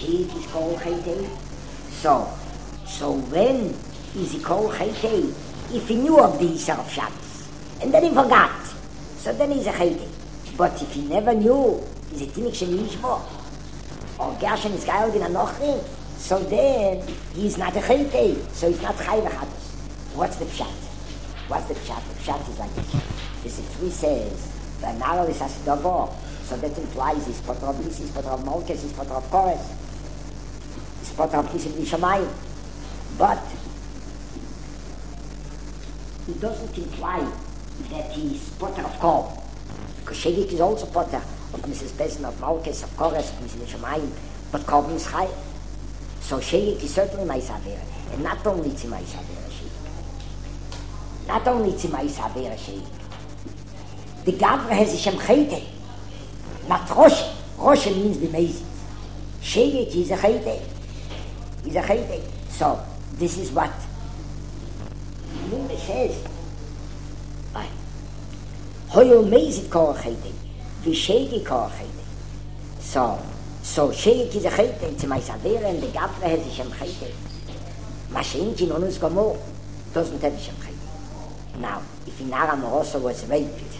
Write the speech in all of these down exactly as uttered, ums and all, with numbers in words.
Sheik is called Chaytei. So, so when is he called Chaytei? If he knew of the Isser of Shabbos, and then he forgot, so then he's a Chaytei. But if he never knew, is it Tinik Shem Yishbo? Or Gershon is Geil in a Nochri? So then, he's not a Chaytei, so he's not Chay V'Chados. What's the Pshat? What's the Pshat? The Pshat is like this. The Sifri says, V'Naro is Asidovo. So that implies he's Potter of Lis, he's Potter of Molkes, he's Potter of Kores. He's Potter of Kisim Vishamayim. But it doesn't imply that he's Potter of Kol. Because Shegik is also Potter of Missus Besen, of Molkes, of Kores, of Missus Vishamayim. But Kol is Chay. So Shegik is certainly Maisavera. And not only it's Maisavera Shegik. Not only it's Maisavera Shegik. The Gavra has a Shem Chaytei. Not Rosh. Rosh means B'mezit. Shegek is a Chaytei. He's a Chaytei. So, this is what Mimba says. Hoyol Mezit Kor Chaytei. V'Shegek Kor Chaytei. So, so Shegek is a Chaytei. It's a Maisavera and the Gavra has a Shem Chaytei. Mashin in Onus Gomor doesn't have a Shem Chaytei. Now, if Inara Moroso was raped,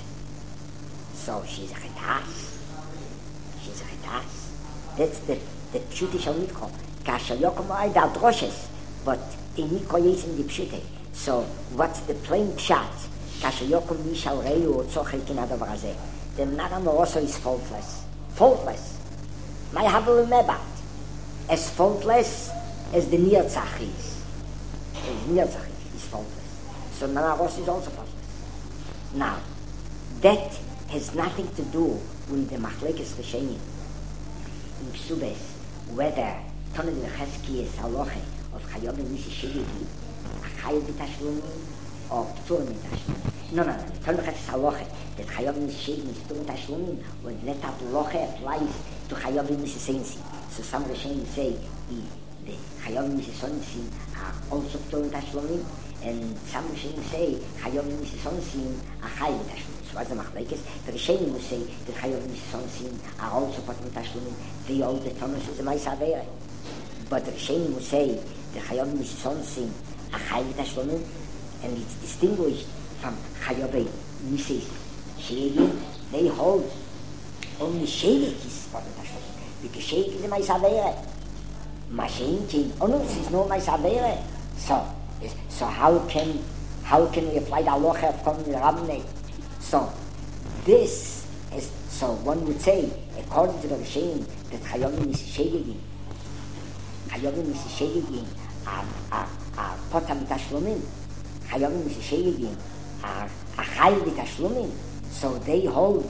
so she's a Chetas. She's a Chetas. That's the, the Pshute shall not come. Kasha Yokom Oid al Droshes. But in Niko Yes in the Pshute. So, what's the plain Pshat? Kasha Yokom Mishal Reyu or Tzochel Kinada Vrazeh. The Nara Moroso is faultless. Faultless. My Havel Mebat. As faultless as the Nirtzach is. As Nirtzach is faultless. So Nara Moroso is also faultless. Now, that has nothing to do with the Machlekes Rishonim in Ksubes, whether Tonel Yecheski is Haloche of Chayobim Misi Shegegi, Achayel B'Tashlumin, or P'tur B'Tashlumin. No, no, no. Tonel Yecheski is Haloche that Chayobim Misi Shegegi is P'tur B'Tashlumin, when that Haloche applies to Chayobim Misi Sensi. So some Rishonim say the Chayobim Misi Sensi are also P'tur B'Tashlumin, and some Rishonim say Chayobim Misi Sensi are Chayel B'Tashlumin. What's the Machlekes? The Rishonim will say that Chayov Misonsin are also part of the Tashlumin. They all the Thomas is a Maisavera. But the Rishonim will say that Chayov Misonsin are Chayov Tashlumin, and it's distinguished from Chayov Mises Shegin. They hold only Shegik is part of the Tashlumin, because Shegik is a Maisavera. Mashenkin Onus is no Maisavera. So, so how can how can we apply the halacha of Kohen Rabbinate? So, this is, so one would say, according to the Rishonim, that Chayovim Misishegegin, Chayovim Misishegegin are, are, are Potam Tashlumin, Chayovim Misishegegin are Achayil B'Tashlumin, so they hold,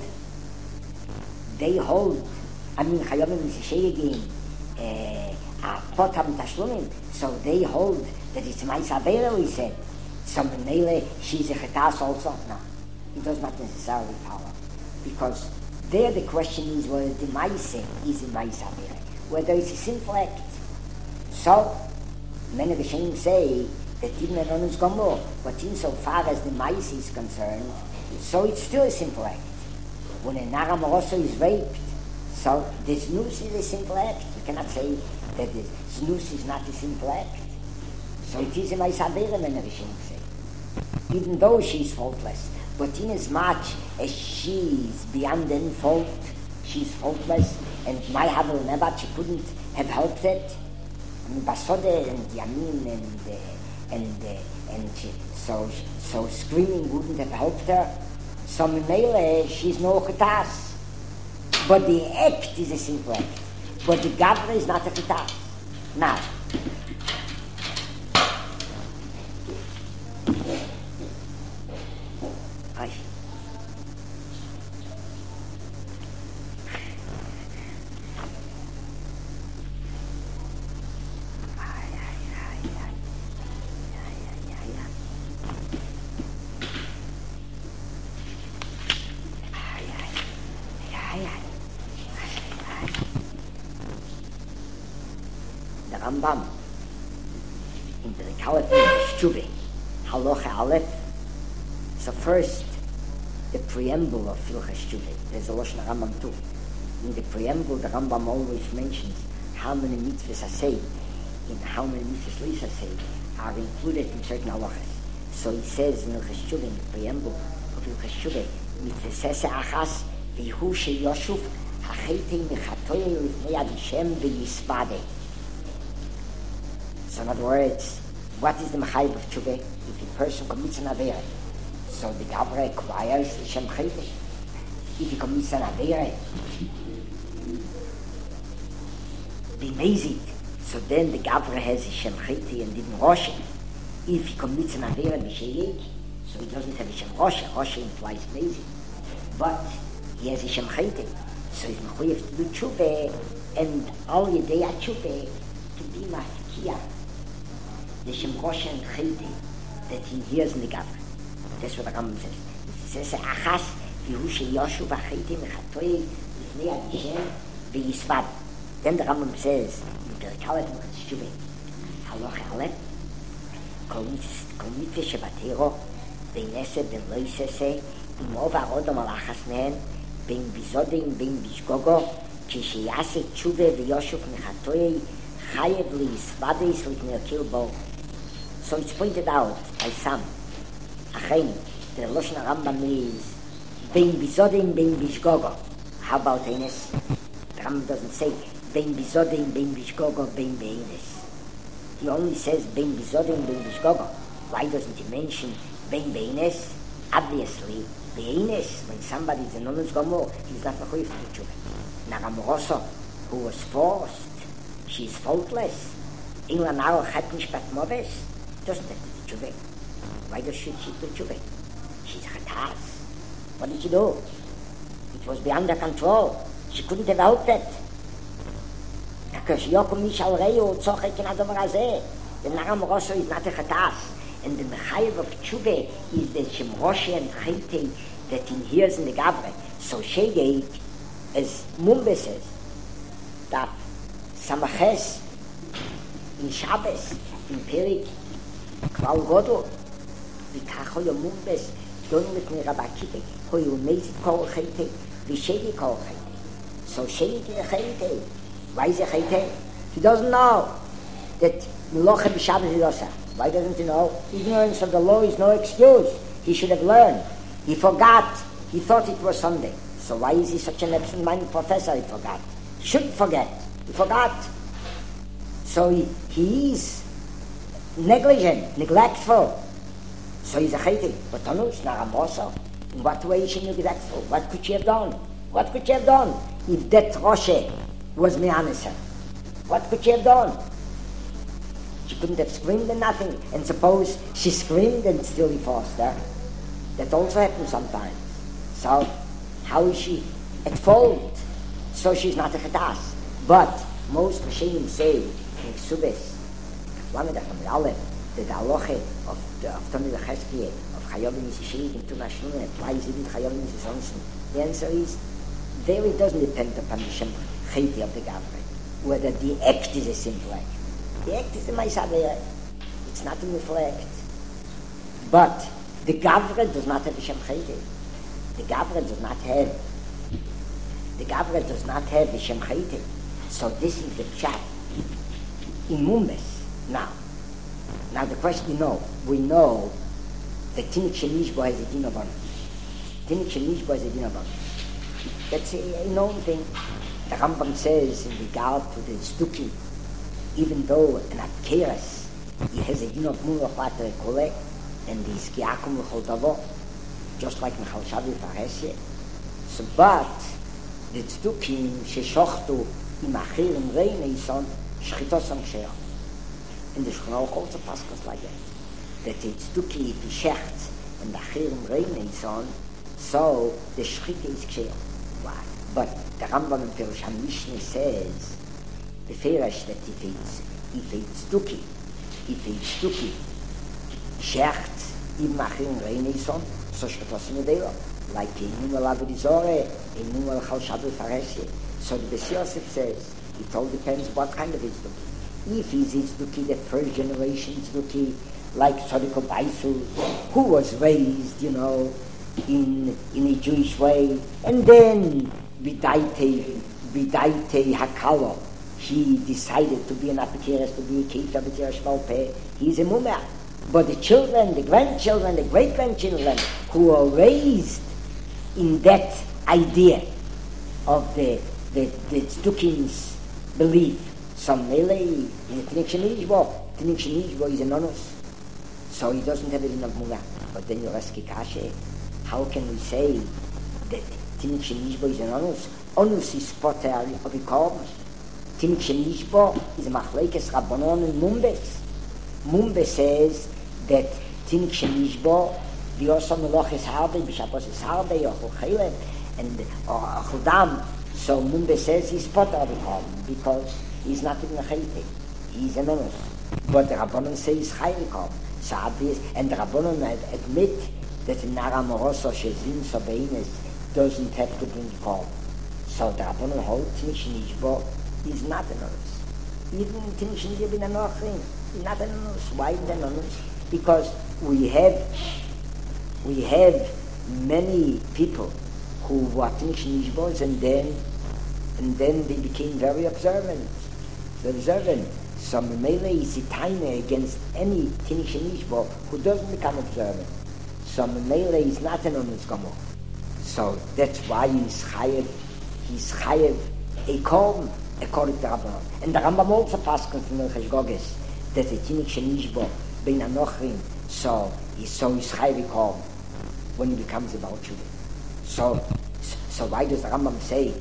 they hold, I mean Chayovim Misishegegin are Potam Tashlumin, so they hold that it's Maisavera, we said, so Mele, she's a Chetas also, no. It does not necessarily follow. Because there the question is whether the Maise is a Maise Avera, whether it's a sinful act. So, many Rishonim say that even an Onus Gomor, but insofar as the Maise is concerned, so it's still a sinful act. When a Nara Moroso is raped, so the Znus is a sinful act. You cannot say that the Znus is not a sinful act. So it is a Maise Avera, many Rishonim say. Even though she is faultless. But in as much as she is beyond any fault, she is faultless, and my Havel Nebat, she couldn't have helped it. I mean, Basode and Yamin and uh, and uh, and she, so so screaming wouldn't have helped her. So Mimele, she's no Chetas. But the act is a simple act. But the Gavra is not a Chetas. Now, the Rambam in the Kalafim Shube, Halacha Aleph. So first, the preamble of Hilchas Shube. There's a Lashon Rambam too. In the preamble, the Rambam always mentions how many mitzvahs I say, and how many mitzvahs Lisa say, are included in certain halachas. So he says in Hilchos Teshuvah, in the preamble of Hilchos Teshuvah, mitzvah achas, v'hu sheyoshuv, hachetei mechatoyei lifnei ad Hashem v'yisvadei. So in other words, what is the mechayev of Teshuvah? If a person commits an avera, so the Gabra acquires the Shem Chetei. If he commits an avera, be mazed, so then the Gabra has the Shem Chetei and didn't wash it. If he commits an avera b'sheyek, so he doesn't have a Shem Rosha. Rosha implies mazed, but he has a Shem Chetei, so he's mechayev to do Teshuvah, and all yedei Teshuvah to be mafkiya the Shem Rosha and Chetei that he hears in the Gabra. That's what the Rambam says. It says, achas, v'hu sheyoshuv hachetei mechatoyei lifnei ad Hashem v'yisvad. Then the Rambam says, in Perek Aleph Hilchos Teshuvah, halacha aleph, kol mitzvah shebatero, ben eseh ben lo yiseseh, im over odom al achas mehen, ben bizodim ben bishgogo, kisheyaseh teshuvah v'yoshuv mechatoyei chayev liyisvadei lifnei akil bo. So it's pointed out by some, Achen, the Lashon Rambam is Ben Bizodim, Ben Bishgogo. How about Eines? The Rambam doesn't say Ben Bizodim, Ben Bishgogo, Ben Beines. He only says Ben Bizodim, Ben Bishgogo. Why doesn't he mention Ben Beines? Obviously, Beines, when somebody is a nonus gomor, he's not mechuyev to Teshuvah. Naramoroso, who was forced, she's faultless. Ingla Naro chat mishpat moves, doesn't have to do Teshuvah. Why does she do Teshuvah? She's chatas. What did she do? It was beyond her control. She couldn't have helped it. Because Yokum Mishal Reyu Tzochek in Adom Razeh. The Naram Rosso is not a chatas. And the mechayev of Teshuvah is the Shem Rosha and Chetei that he hears in the Gabra. So Shegeit, as Mumbe says, that Samaches in Shabbos, in Perik, Klal Godol, וכך הוא מומבס, דון לפני רבה קיפה, הוא יומזית כל חייטה, ושגי כל חייטה. So Shegi is a chayte. Why is a chayte? He doesn't know that Melocha b'Shabbos is also. Why doesn't he know? Ignorance of the law is no excuse. He should have learned. He forgot. He thought it was Sunday. So why is he such an absent-minded professor? He forgot. He shouldn't forget. He forgot. So he, he is negligent, neglectful. So he's a chayte. But don't know, it's not a morsel. In what way is she neglectful? What could she have done? What could she have done if that Roche was Me'anisa? What could she have done? She couldn't have screamed and nothing. And suppose she screamed and still he forced her. That also happens sometimes. So how is she at fault? So she's not a chatas. But most Rishonim say in Subes, Lamed Acham Aleph, that the halacha of the Tamid Cheskia of Chayovim Yisishik and Tuma Shnuna applies even Chayovim Yisishonsen. The answer is, there it doesn't depend upon the Shem Cheti of the Gavre, whether the act is a simple act. The act is the Maisaveh. It's not a reflect. But the Gavre does not have the Shem Cheti. The Gavre does not have. The Gavre does not have the Shem Cheti. So this is the chat in Mumbes. Now, now the question you know, we know that Tinik Shenishbo has a din of honor. Tinik Shenishbo has a din of honor. That's a, a known thing. The Rambam says in regard to the Stuki, even though an Atkeres, he has a din of Mulach Vater Kole, and he's Kiakum L'chol Davo, just like Michal Shavi Faresye. So, but the Stuki, Sheshochtu, im Achir, im Reine, Ison, Shchitos am Ksheach. And the Shechon also passes like that. That the Stuki, if he shechts, and the Achir, im Reine, Ison, so the Shchita is Ksheach. Why? But the Rambam in Perush HaMishneh says, the Ferash, that if it's, if it's Stuki, if it's Stuki, shecht, im Achim Reinison, so Shchetos in the like in Numel Avodizore, in Numel Chal Shabbos Faresye. So the Beis Yosef says, it all depends what kind of it's Stuki. If he's Stuki, the first generation Stuki, like Tzadiko Baisu, who was raised, you know, in in a Jewish way, and then Vidaite Vidaite Hakalo he decided to be an Apikeres, to be a Keita B'Tira Shebal Peh, he's a Mumah. But the children, the grandchildren, the great-grandchildren who are raised in that idea of the the, the Tzdukin's belief, some Mele, in the Tinnik Shenishbo, Tinnik Shenishbo is an Onus, so he doesn't have it in of Mumah. But then you ask Kashe, how can we say that Tinnik Shenishbo is an Onus? Onus is Potter of the Korban. Tinnik Shenishbo is a Machlekes Rabbanon and Mumbes. Mumbes says that Tinnik Shenishbo, the Osa Meloch is Harbe, B'Shabbos is Harbe, Ochel Chelem, and Ochel Dam. So Mumbes says he's Potter of the Korban because he's not in the Chayte. He's an Onus. But the Rabbanon says he's Chay the Korban. So obvious, and the Rabbanon admit that in Nara Moroso Shezin Sobeines doesn't have to bring the Korban. So the Rabbanon holds Tinnik Shenishbo is not an Onus. Even Tinnik Shenishbo in Anochim is not an Onus. Why is it an Onus? Because we have we have many people who were Tinnik Shenishbos and then and then they became very observant. So observant. So Memele is a time against any Tinnik Shenishbo who doesn't become observant. So Memele is not an Onus Gomor. So that's why he's Chayev, he's Chayev a Korban, according to Rabbanon. And the Rambam also passes from Milchesh Goges that the Tinnik Shenishbo bein Anochrim, so he's so he's Chayev a Korban when he becomes a Baal Tshuva. So, so why does the Rambam say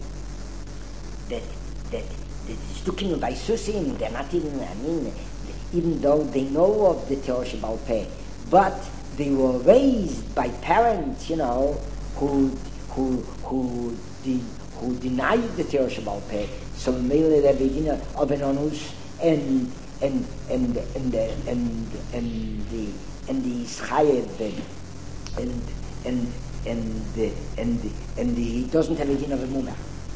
that that the Stukim by Susim, they're not even, I mean, even though they know of the Torah Shebal Peh, but they were raised by parents, you know, who who who de, who denied the Torah Shebal Peh. So mainly the beginner of an Onus and and and and the and and the and the Chayev and and and the and the and the he doesn't have a din of a Mumah.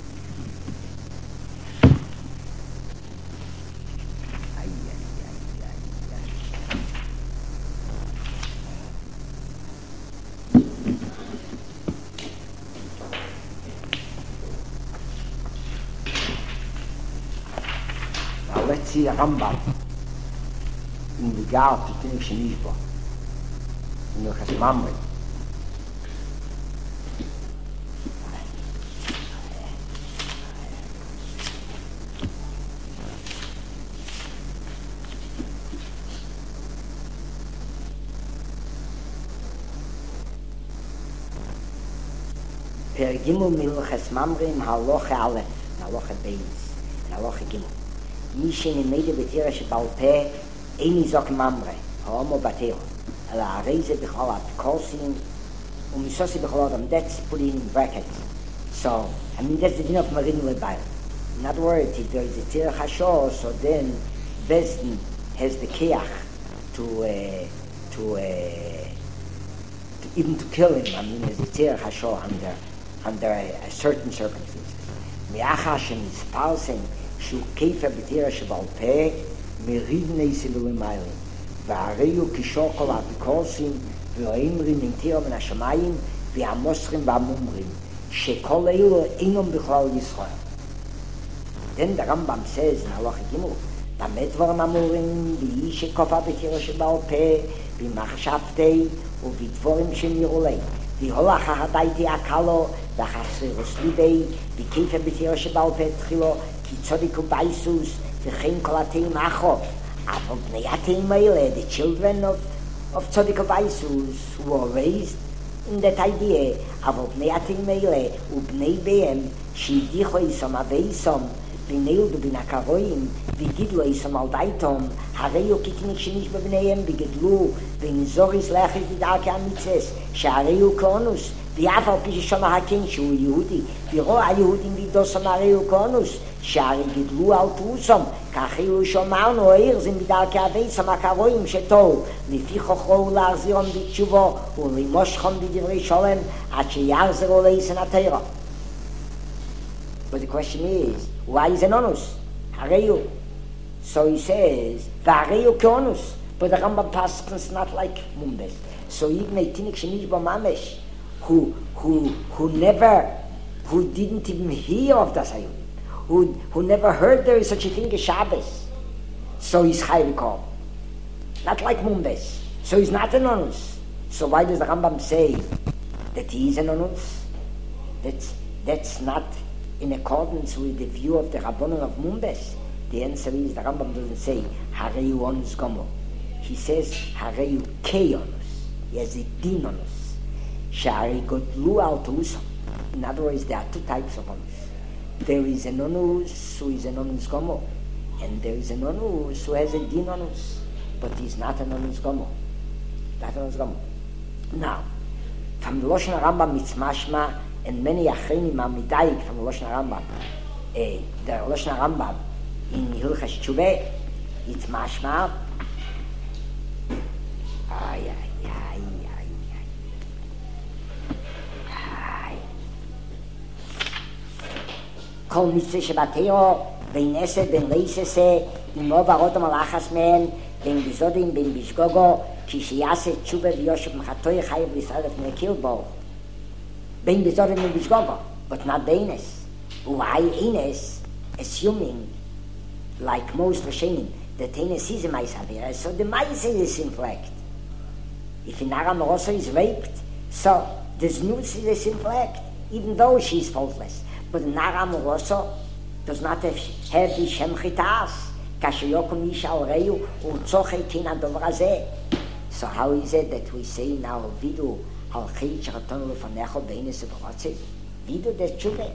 Let's see a Rambam in regard to Tinnik Shenishbo in the Chas Mamre. Per Gimel Mil Chas Mamre im Haloche Aleph, Haloche Beis, Haloche Gimel. Mishin in Meide B'Tira Shebal Peh, Eini Zok Mamre, Homo Bateo, Ela Areze B'Chol Apikosim, Umisosi B'Chol Adam, that's put in brackets. So, I mean, that's the din of Marin Lebail. In other words, if there is a Tirach Hashor, so then Bezdin has the Keach to, uh, to, uh, to, even to kill him. I mean, there's a Tirach Hashor under, under uh, certain circumstances. Mi'achashem is Palsing, שהוא כיפה בתירה שבעל פה מריבני סבלים מיילים והרי הוא כשור כל האפיקורסים והאמרים נמתירה מן השמיים והמוסרים והמומרים שכל אלו אינם בכלל ישראל. Then the Rambam says in Halacha Gimel, באמת דברים אמורים באי שכופה בתירה שבעל פה במחשבתי ובדבורים שנראו לי והולך ההדייתי הקלו והחסרוס ליבי וכיפה בתירה שבעל פה תחילו כי צודיק ובייסוס וכן כל התאים אחו אבל בני התאים האלה, the children of, of צודיק ובייסוס who were raised in that idea אבל בני התאים האלה ובני בהם שהדיחו איסם אבייסם בנילדו בין הקרואים וגידלו איסם על דייתום הרי הוא כתניק שניש בבניהם וגדלו ונזוריס לאחיס בדרכי המצס שהרי הוא קונוס ואף על פי ששונה הכן שהוא יהודי ורוא היהודים וידוסם הרי הוא קונוס שהרי גדלו על תרוסם כך הוא שומרנו העיר זה בדרכי הוויסם הקרואים שתור לפי חוכרו להחזירם בתשובו ולמושכם בדברי שולם עד שיחזרו לעשן התירה. But the question is, why is an onus? Hareyu. So he says, Vareyu keonus. But the Rambam passes is not like Mumbes. So even a Tinnik Shenishbo Mamesh, who, who, who never, who didn't even hear of the Sayudim, who, who never heard there is such a thing as Shabbos. So he's Chayav Kol. Not like Mumbes. So he's not an onus. So why does the Rambam say that he is an onus? That's, that's not in accordance with the view of the Rabbanon of Mumbes. The answer is the Rambam doesn't say Hareyu onus gomo. He says Hareyu kei onus. He has a din onus. Shari godlu al tuusam. In other words, there are two types of onus. There is an onus who is an onus gomo, and there is an onus who has a din onus, but he's not an onus gomo. Not an onus gomo. Now, from the Lashon Rambam it's mashma, and many achrenim are midayik from the Lashon Rambam. Uh, the Lashon Rambam in Hilchas Tshuvah, it's mashma. Ay, ay, ay, ay, ay. Kol mitzvah shebateo, vein esed, vein leisese, im ovarot malachas men, vein bizodim, vein bishgogo, ki sheyase tshuva v'yoshev mechatoy chayev l'Yisrael lefnei kilbo. Vein bizodim, vein bishgogo, but not beines. Why eines, assuming, like most Rishonim, that eines is a mais avera, so the mais is in fact. If an Aram also is raped, so the znus is a sinful act, even though she is faultless. But an Aram also does not have, have the Shem Chitas, kasher yokum ish al reyu, u'tzoche kin adover hazeh. So how is it that we say now, vidu al chit sheraton lefanecho beinis u'v'rotzev? Vidu des tshuva.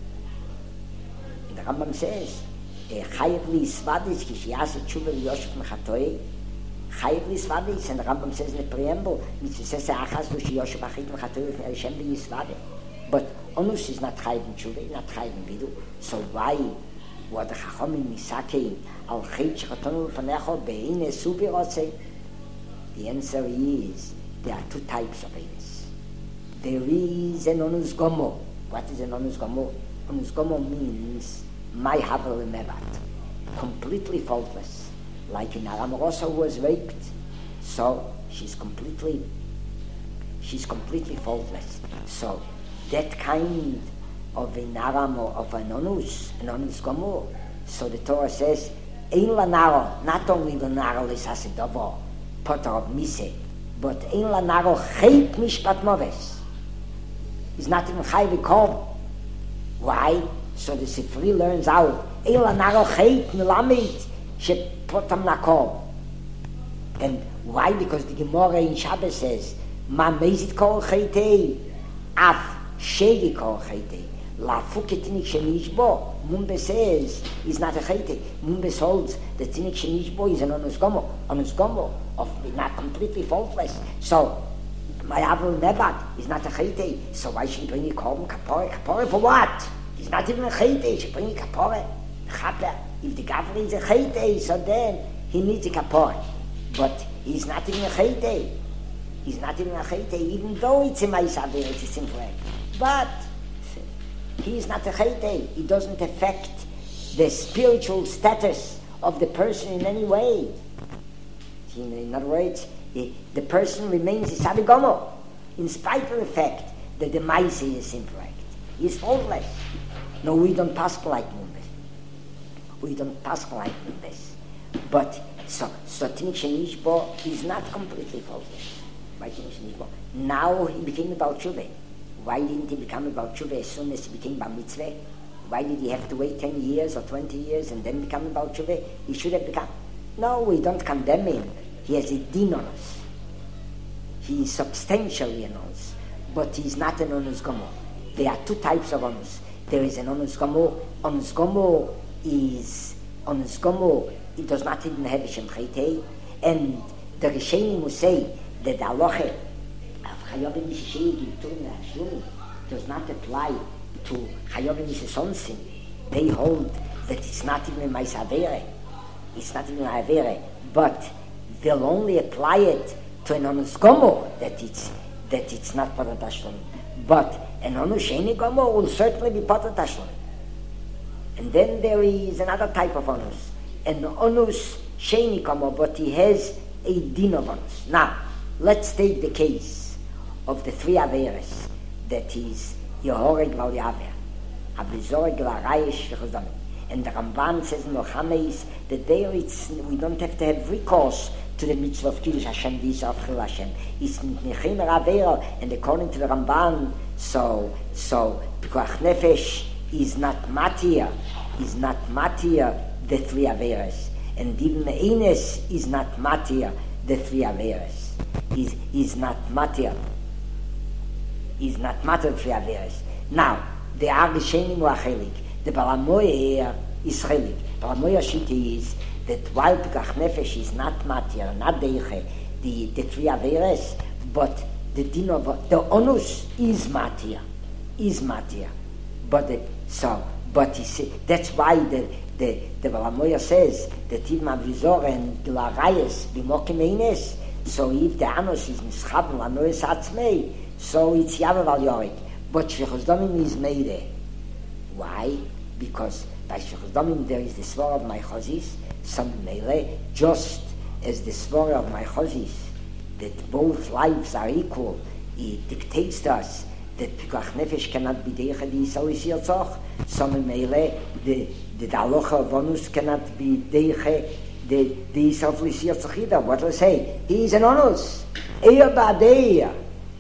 And the Rambam says, chayev li svadis ki sheyase tshuva v'yoshev mechatoy, chayev li svadis, and the Rambam says in the preamble, mitzvah says achas lo sheyoshev achit mechatoy lefnei Hashem v'yisvadeh. But onus is not chayev in tshuva, not chayev in vidu. So why were the chachamim misakein al chit sheraton lefanecho beinis u'v'rotzev? The answer is there are two types of eines. There is an onus gomo. What is an onus gomo? Onus gomo means my havel mevat, completely faultless. Like in Aram Rosa who was raped, so she's completely, she's completely faultless. So that kind of an Aram or of an onus, an onus gomo. So the Torah says, ein lanaro, not only lanaro l'sasedovo, potter of mise, but ein lanaro chet mishpat moves. He's not even chayv kol. Why? So the Sifri learns out, ein lanaro chet milamid she potam nakol. And why? Because the Gemara in Shabbos says, ma mezit kol chetei, af shegi kol chetei. La fuke tinik shenishbo. Mumbe says is not a chayte. Mumbe holds that tinik shenishbo is an onus gomo, onus gomo of not completely faultless. So my avol nebat is not a chayte. So why should he bring a korban kapore? Kapore for what? He's not even a chayte. He should bring a kapore. Chaper. If the gavri is a chayte, so then he needs a kapore. But he's not even a chayte. He's not even a chayte, even though it's a ma'asaver, it's a simple act. But he is not a chayte. He doesn't affect the spiritual status of the person in any way. In other words, the, the person remains a sabigomo, in spite of the fact that the maise is incorrect. He is faultless. No, we don't pass like Mumbes. We don't pass like Mumbes. But so so Tinik Shenishbo is not completely faultless. By Tinik Shenishbo. Now he became about Tshuva. Why didn't he become about Tshuva as soon as he became Bar Mitzvah? Why did he have to wait ten years or twenty years and then become about Tshuva? He should have become. No, we don't condemn him. He has a din on us. He is substantially an onus, but he is not an onus gomo. There are two types of onus. There is an onus gomo. Onus gomo is onus gomo. It does not even have a shem chaytei, and the Rishonim will say that the halacha Chayovim Mishishegi Turna Shumi does not apply to Chayovim Mishisonsin. They hold that it's not even a Maisavere, it's not even a Avere, but they'll only apply it to an Onus Gomo, that it's, that it's not Patat Tashlum. But an Onus Sheni Gomo will certainly be Patat Tashlum. And then there is another type of Onus, an Onus Sheni Gomo, but he has a din of Onus. Now, let's take the case of the three Averes, that is Yehoreg Val Yaver, Abizoreg Val Rayesh V'Chazdanim. And the Ramban says in Lochameis that there it's, we don't have to have recourse to the mitzvah of Kiddush Hashem, this of Chil Hashem. It's Nechemer Avera, and according to the Ramban, so, so, Pikuach Nefesh is not Matir, is not Matir, the three Averas. And even the Eines is not Matir, the three Averas. Is, is not Matir. Is not Matir, the three Averas. Now, the Arishenim were Chelik. The Balamoya is Chelik. Balamoya Shiti is that while Pikuach Nefesh is not Matir, not Deiche, the, the three Averas, but the din of the onus is Matir, is Matir. But the, so, but he say, that's why the the the Balamoya says that even Avizor and the Larayas b'mokim eines. So if the anus is mischaben lanois atzmei, so it's yaver al yorik. But shechus damim is meire. Why? Because by shechus damim there is the svara of my chazis, some meire, just as the svara of my chazis, that both lives are equal. It dictates to us that Pikuach Nefesh cannot be deicha di Yisrael Yirtzach. Some meire, the the halacha of onus cannot be deicha the the Yisrael Yirtzach either. What will I say? He is an onus. Eir ba'deir.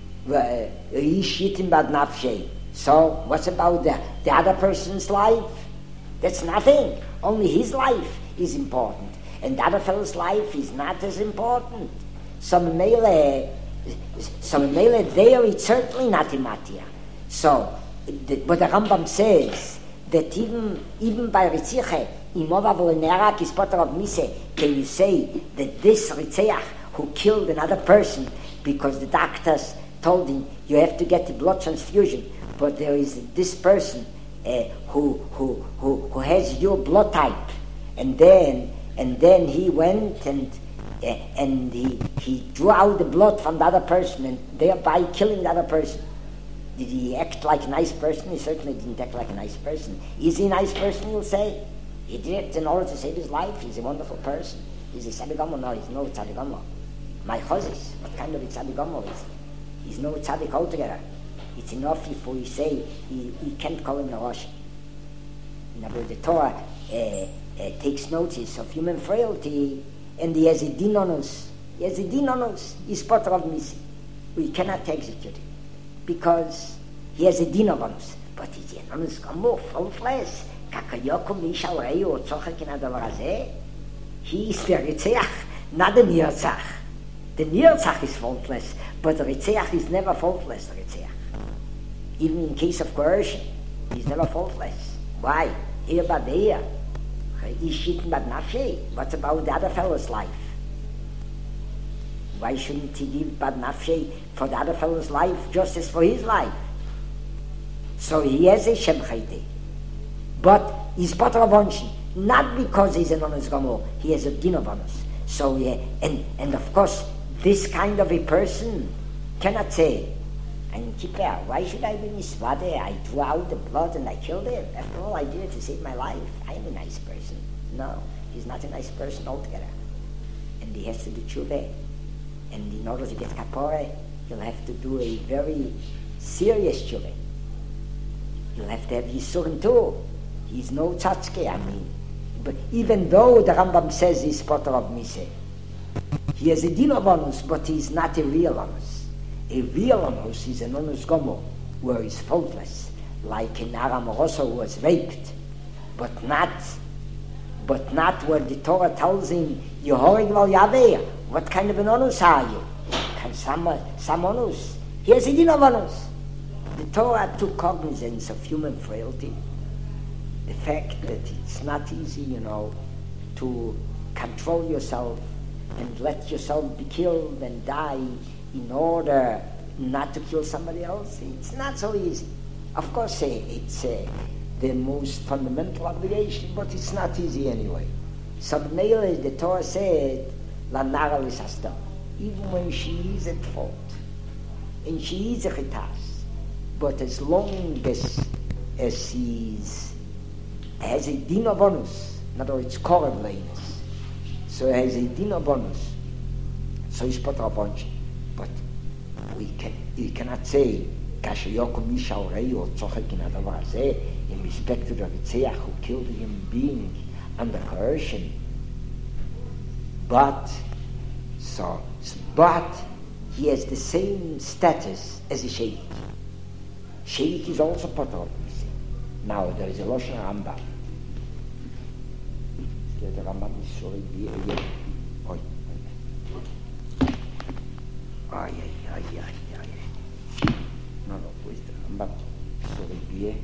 He's shitting bad nafshei. So what's about the, the other person's life? That's nothing. Only his life is important. And the other fellow's life is not as important. Some mele, some mele there, it's certainly not in Matia. So, the, but the Rambam says that even even by Ritziche, imova v'lenerak is potter of mise, can you say that this Ritzeach who killed another person because the doctors told him you have to get the blood transfusion, but there is this person uh, who who who who has your blood type, and then and then he went and. Uh, and he, he drew out the blood from the other person and thereby killing the other person. Did he act like a nice person? He certainly didn't act like a nice person. Is he a nice person, you'll say? He did it in order to save his life. He's a wonderful person. Is he Tzaddik Gomor? No, he's no Tzaddik Gomor. My chozis, what kind of a Tzaddik Gomor is he? He's no Tzaddik altogether. It's enough if we say he, he can't call him a Rosh. In other words, the Torah uh, uh, takes notice of human frailty. And he has a din on us. He has a din on us. He's potter of misi. We cannot execute him because he has a din on us. But he's an honest gomor, full flesh. Kakayokum mishal rei or tzochak in adavar hazeh. He is the Ritzeach, not the Nirtzach. The Nirtzach is faultless, but the Ritzeach is never faultless. The Ritzeach, even in case of coercion, he's never faultless. Why? Here but there. He's shitting bad nafshei. What about the other fellow's life? Why shouldn't he give bad nafshei for the other fellow's life just as for his life? So he has a shem chayte, but he's potter of onshin, not because he's an honest gomor. He has a din of honest. So yeah, and and of course this kind of a person cannot say, "I'm kippur. Why should I be misvade? I drew out the blood and I killed him. After all, I did it to save my life. I am a nice person." No, he's not a nice person altogether. And he has to do tshuva. And in order to get kapore, he'll have to do a very serious tshuva. He'll have to have yisurim too. He's no tzatzke, I mean. But even though the Rambam says he's potter of mise, he has a din of onus, but he's not a real onus. A real onus is an onus gomor, where he's faultless, like in Aram Rosa who was raped, but not, but not where the Torah tells him, "Yehorig val Yaveh." What kind of an onus are you? Can some some onus? He has a din of onus. The Torah took cognizance of human frailty, the fact that it's not easy, you know, to control yourself and let yourself be killed and die in order not to kill somebody else. It's not so easy. Of course, it's uh, the most fundamental obligation, but it's not easy anyway. Some male, the Torah said, "La nara l'sasta," even when she is at fault, and she is a chitas, but as long as as she is, has a din of onus, in other words, korev leinis, so it has a din of onus, so he's potter of onus. But we can, you cannot say כאשר יוקם מישהו ראי או צוחק עם הדבר הזה, in respect to the Ritzeach who killed a human being under coercion. But, so, but he has the same status as a Sheikh. Sheikh is also part of this. Now, there is a Lashon Rambam. The Rambam is sorry, yeah, yeah. Oi. Ay, ay, ay, ay, ay. No, no, where's the Rambam? Sorry, yeah.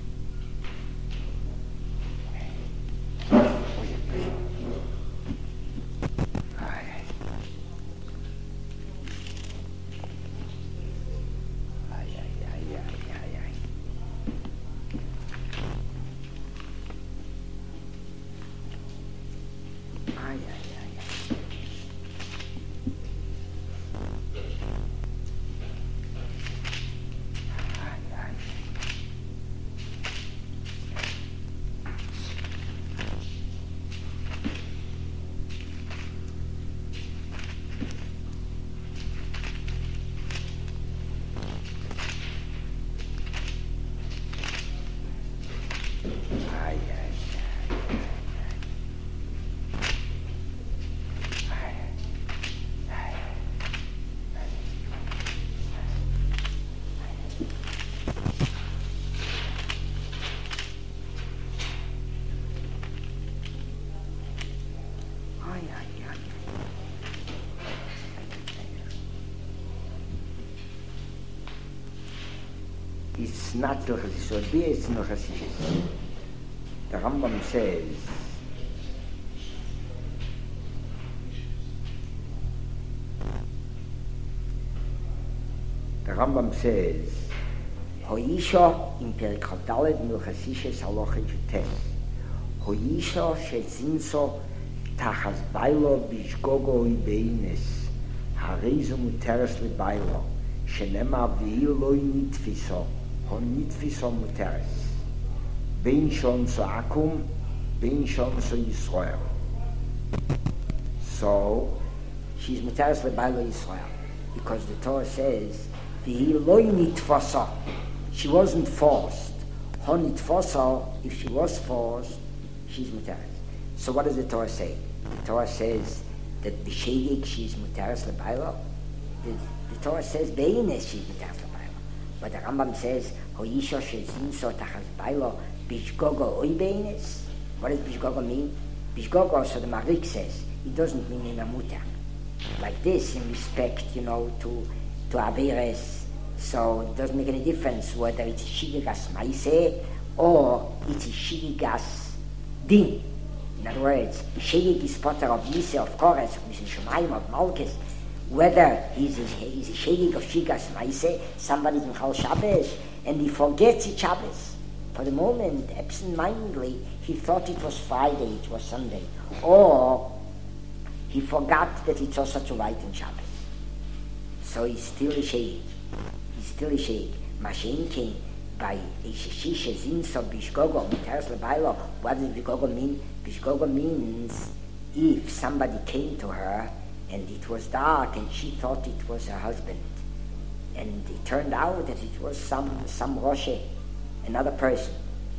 It's not the Chassidus, it's no Chassidus. The Rambam says, the Rambam says, Hoisha in Perek Chavdaled no Chassidus halacha Jutes. Hoisha shezinso tachas bailo bishgogo ibeines harezu muteres lebailo shenema ve'iloi nitfiso hon nitfiso muteres ben shon so akum ben shon so Yisrael. So she's muteres lebailo Yisrael because the Torah says ve'iloi nitfiso. She wasn't forced. Hon nitfiso, if she was forced, she's muteres. So what does the Torah say? The Torah says that b'shegig she's muteres lebailo. The, the Torah says be'ines she's muteres lebailo. But the Rambam says hoyisha shezinso tachas bailo bishgogo oy be'ines. What does bishgogo mean? Bishgogo, so the Marik says, it doesn't mean in a muter. Like this, in respect, you know, to to averes. So it doesn't make any difference whether it's a shigigas maise or it's a shigigas din. In other words, Shegig is potter of Yise, of Kores, of Mishn Shomayim, of Malkes. Whether he's a, he's a Shegig of Shigas Maise, somebody's in Chal Shabbos, and he forgets it's Shabbos. For the moment, absent-mindedly, he thought it was Friday, it was Sunday. Or he forgot that it's also to write in Shabbos. So he's still a Shegig. He's still a Shegig. Mashenke, by Ishishisha Zinso Bishgogo, Muteres Lebailo, what does Bishgogo mean? Bishgogo means if somebody came to her and it was dark and she thought it was her husband, and it turned out that it was some some Roche, another person.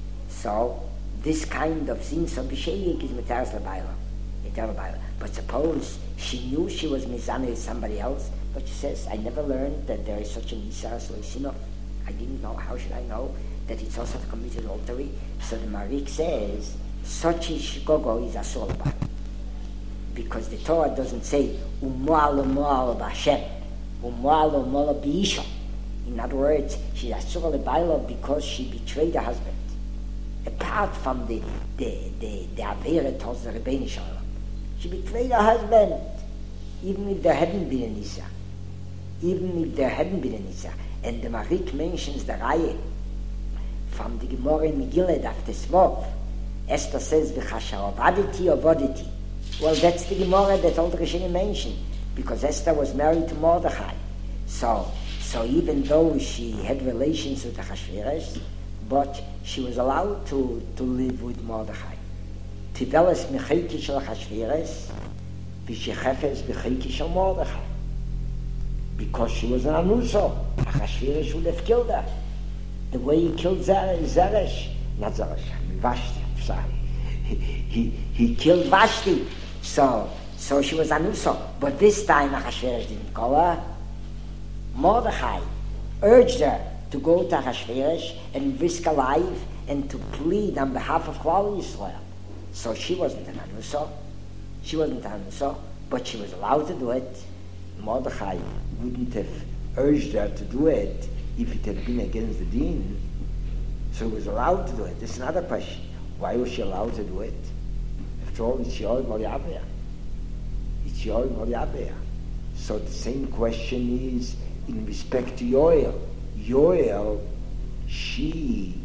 So this kind of Zinso Bishayik is Muteres Lebailo. But suppose she knew she was Mizana with somebody else, but she says, I never learned that there is such an Isar Loisinov. I didn't know, how should I know that it's also to commit adultery? So the Marik says, such a shgogo is asur lebailo. Because the Torah doesn't say, umoal umoal b'Hashem, umoal umoal b'isha. In other words, she's asur lebailo because she betrayed her husband. Apart from the the the the avera towards the Rebbeinu Shalom. She betrayed her husband, even if there hadn't been an Isa. Even if there hadn't been an Isa. And the Marik mentions the Reihe from the Gemara in Megillah Daf Tesvav. Esther says, "V'chasher avaditi avoditi." Well, that's the Gemara that all the Rishonim mentioned, because Esther was married to Mordechai. So, so even though she had relations with Achashverosh, but she was allowed to, to live with Mordechai. Tiveles mecheiki shel Achashverosh, v'shechefes b'cheiki shel Mordechai. because she was an Anuso. Achashverosh would have killed her. The way he killed Zeresh, not Zeresh, I mean Vashti, I'm sorry. He, he, he killed Vashti. So, so she was Anuso. But this time Achashverosh didn't call her. Mordechai urged her to go to Achashverosh and risk her life and to plead on behalf of Klal Yisrael. So she wasn't an Anuso. She wasn't an Anuso, but she was allowed to do it. Mordechai wouldn't have urged her to do it if it had been against the deen. So he was allowed to do it. This is another question. Why was she allowed to do it? After all, it's Yoel Bar Yaveh. It's Yoel Bar Yaveh. So the same question is in respect to Yoel. Yoel, she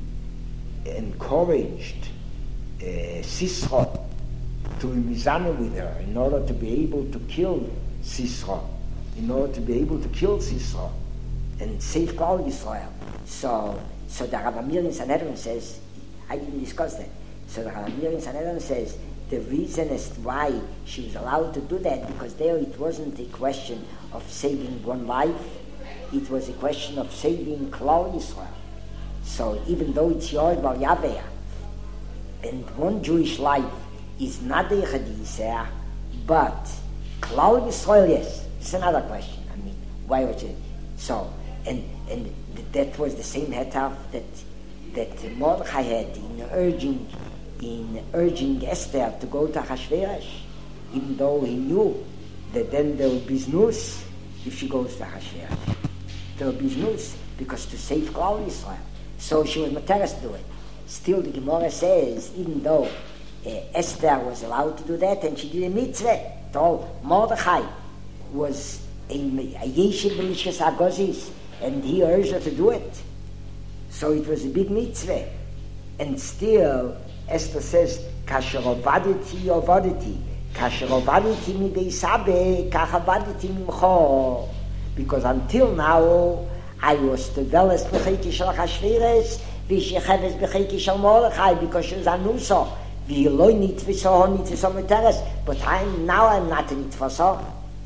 encouraged uh, Sisra to be mizana with her in order to be able to kill Sisra, in order to be able to kill Sisra and save Klal Yisrael. So, so the Rav Amir in Sanhedrin says, I didn't discuss that. So the Rav Amir in Sanhedrin says the reason as to why she was allowed to do that, because there it wasn't a question of saving one life, it was a question of saving Klal Yisrael. So even though it's Yoel Bar Yaveh, and one Jewish life is not the Yisrael, but Klal Yisrael, yes, it's another question. I mean, why was it so? And and that was the same heter that that Mordechai had in urging in urging Esther to go to Achashverosh, even though he knew that then there will be znus if she goes to Achashverosh. There will be znus because to save Klal Yisrael. So she was materes to do it. Still, the Gemara says, even though uh, Esther was allowed to do that, and she did a mitzvah, told Mordechai was a, a yeshiv b'lishkas hagozis, and he urged her to do it. So it was a big mitzvah. And still, Esther says, Kasher ovaditi ovaditi, Kasher ovaditi mi beisabe, kach ovaditi mimcho. Because until now, I was to veles b'cheki shel Achashverosh, v'shecheves b'cheki shel Mordechai, because she was anuso. V'yeloi nitviso nitviso materes. But I'm, now I'm not in nitviso.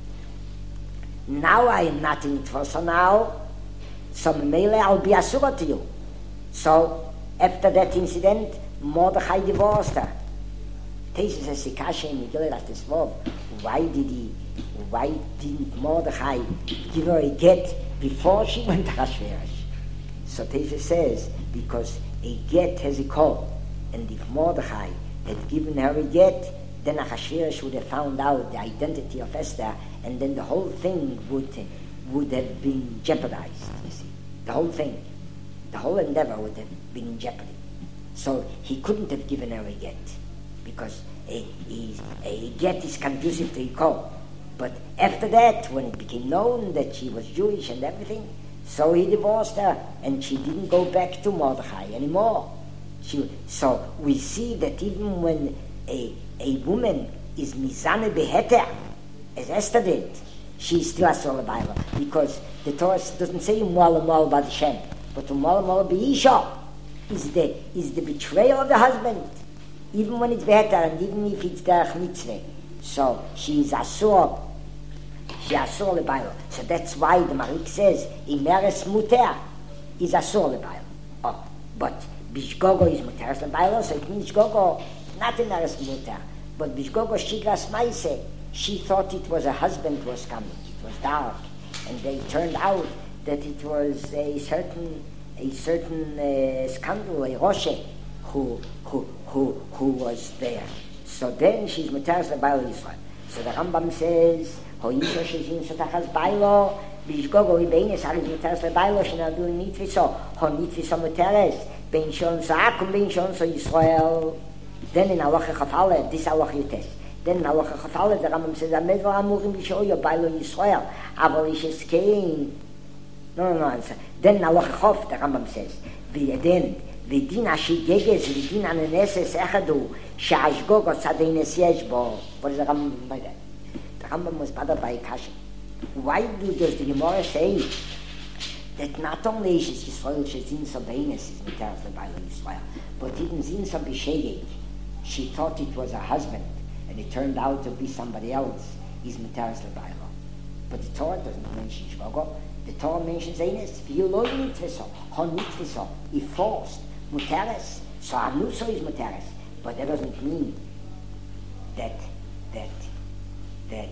Now I am not in nitviso now. So mele I'll be asura to you. So after that incident, Mordechai divorced her. Tesis says Sikasha in Megillah Tesvav. Why did he? Why didn't Mordechai give her a get before she went to Achashverosh? So Tesis says because a get has a call, and if Mordechai had given her a get, then Achashverosh would have found out the identity of Esther, and then the whole thing would would have been jeopardized. You see, the whole thing, the whole endeavor would have been in jeopardy. So he couldn't have given her a get because a, a, a get is conducive to a call. But after that, when it became known that she was Jewish and everything, so he divorced her, and she didn't go back to Mordechai anymore. She, so we see that even when a a woman is mizane beheter, as Esther did, she still has to Bible, because the Torah doesn't say umal umal bad Hashem, but umal umal beisha is the is the betrayal of the husband, even when it's beheter and even if it's derech mitzvah. So she is asur. She asur lebaylo. So that's why the Marik says imeres muter is asur lebaylo. Oh, but bishgogo is muteres lebaylo. So it means gogo not imeres muter, but bishgogo shigras maise. She thought it was a husband was coming. It was dark, and they turned out that it was a certain a certain uh, scandal, a Roshe, who who who who was there. So then she's muteres lebaylo Yisrael. So the Rambam says, "Hoisha shezin sotachas baylo, bishgogo ibeines haris muteres lebaylo shenadu nitviso, ho nitviso muteres, ben shon saakum ben shon so Yisrael." Then in Halacha Chafale, this Halacha Yutes. Then in Halacha Chafale, the Rambam says, "Amedvar amurim b'shoyo baylo Yisrael, aval ishes kein." No, no, no. Answer. Then in Halacha Chof, the Rambam says, "V'yeden v'din ashigeges v'din aneneses echadu." Shashgogo Sadeines Yeshbo. What is the Rambam by that? The Rambam was bothered by a kasha. Why do, does the Gemara say that not only is Yisrael Shezin Sadeines is Miteres Lebaylo Yisrael, but even Zin Sabishegeg, she thought it was her husband, and it turned out to be somebody else, is Miteres Lebaylo. but the Torah doesn't mention Shgogo. The Torah mentions Eines, V'yuloi Nitviso, Hon Nitviso, if forced, Muteres, so Anuso is Muteres, but that doesn't mean that, that, that,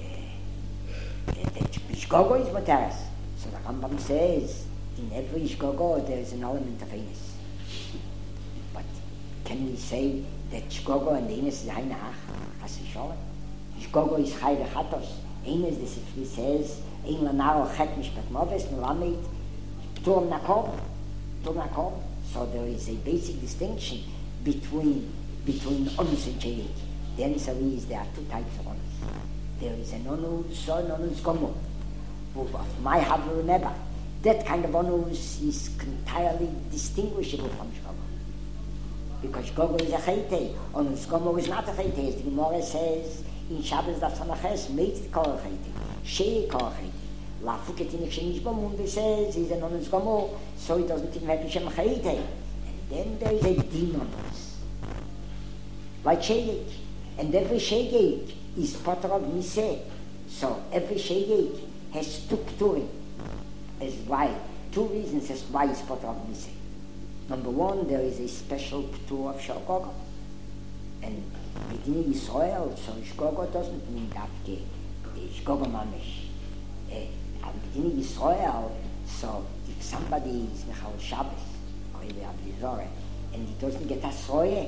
uh, that, that Shgogo is Muteres. So the Rambam says, in every Shgogo there is an element of Eines. But can we say that Shgogo and Eines is Haina Ach? Has he shown? Shgogo is Chai V'chatos. Eines, the Sifri says, Ein Lanaro Chet Mishpat Moves, Nulamed, P'turim Nakom, P'turim Nakom. So there is a basic distinction between between Onus and Chelik. The answer is there are two types of Onus. There is an Onus, an Onus Gomo. Of my have to remember, that kind of Onus is entirely distinguishable from Shgogo. Because Shgogo is a Chayte, Onus Gomo is not a Chayte. As the Gemara says in Shabbos Daf Sanaches, Meit Kol Chayte, Shei Kol Chayte. La Fuketin Shenish Mundi says he's an Onus Gomo, so he doesn't even have to Shem Chayte. And then there is a Din Onus, like Shegek. And every Shegek is Potter of Miseh. So every Shegek has two Kturim. As why? Two reasons as why it's Potter of Miseh. Number one, there is a special Ktur of Shgogo. And within Israel, so Shgogo doesn't mean that Shgogo Mamish. Uh, within Israel, so if somebody is Mechal Shabbos, or Abizore, and he doesn't get a Soye,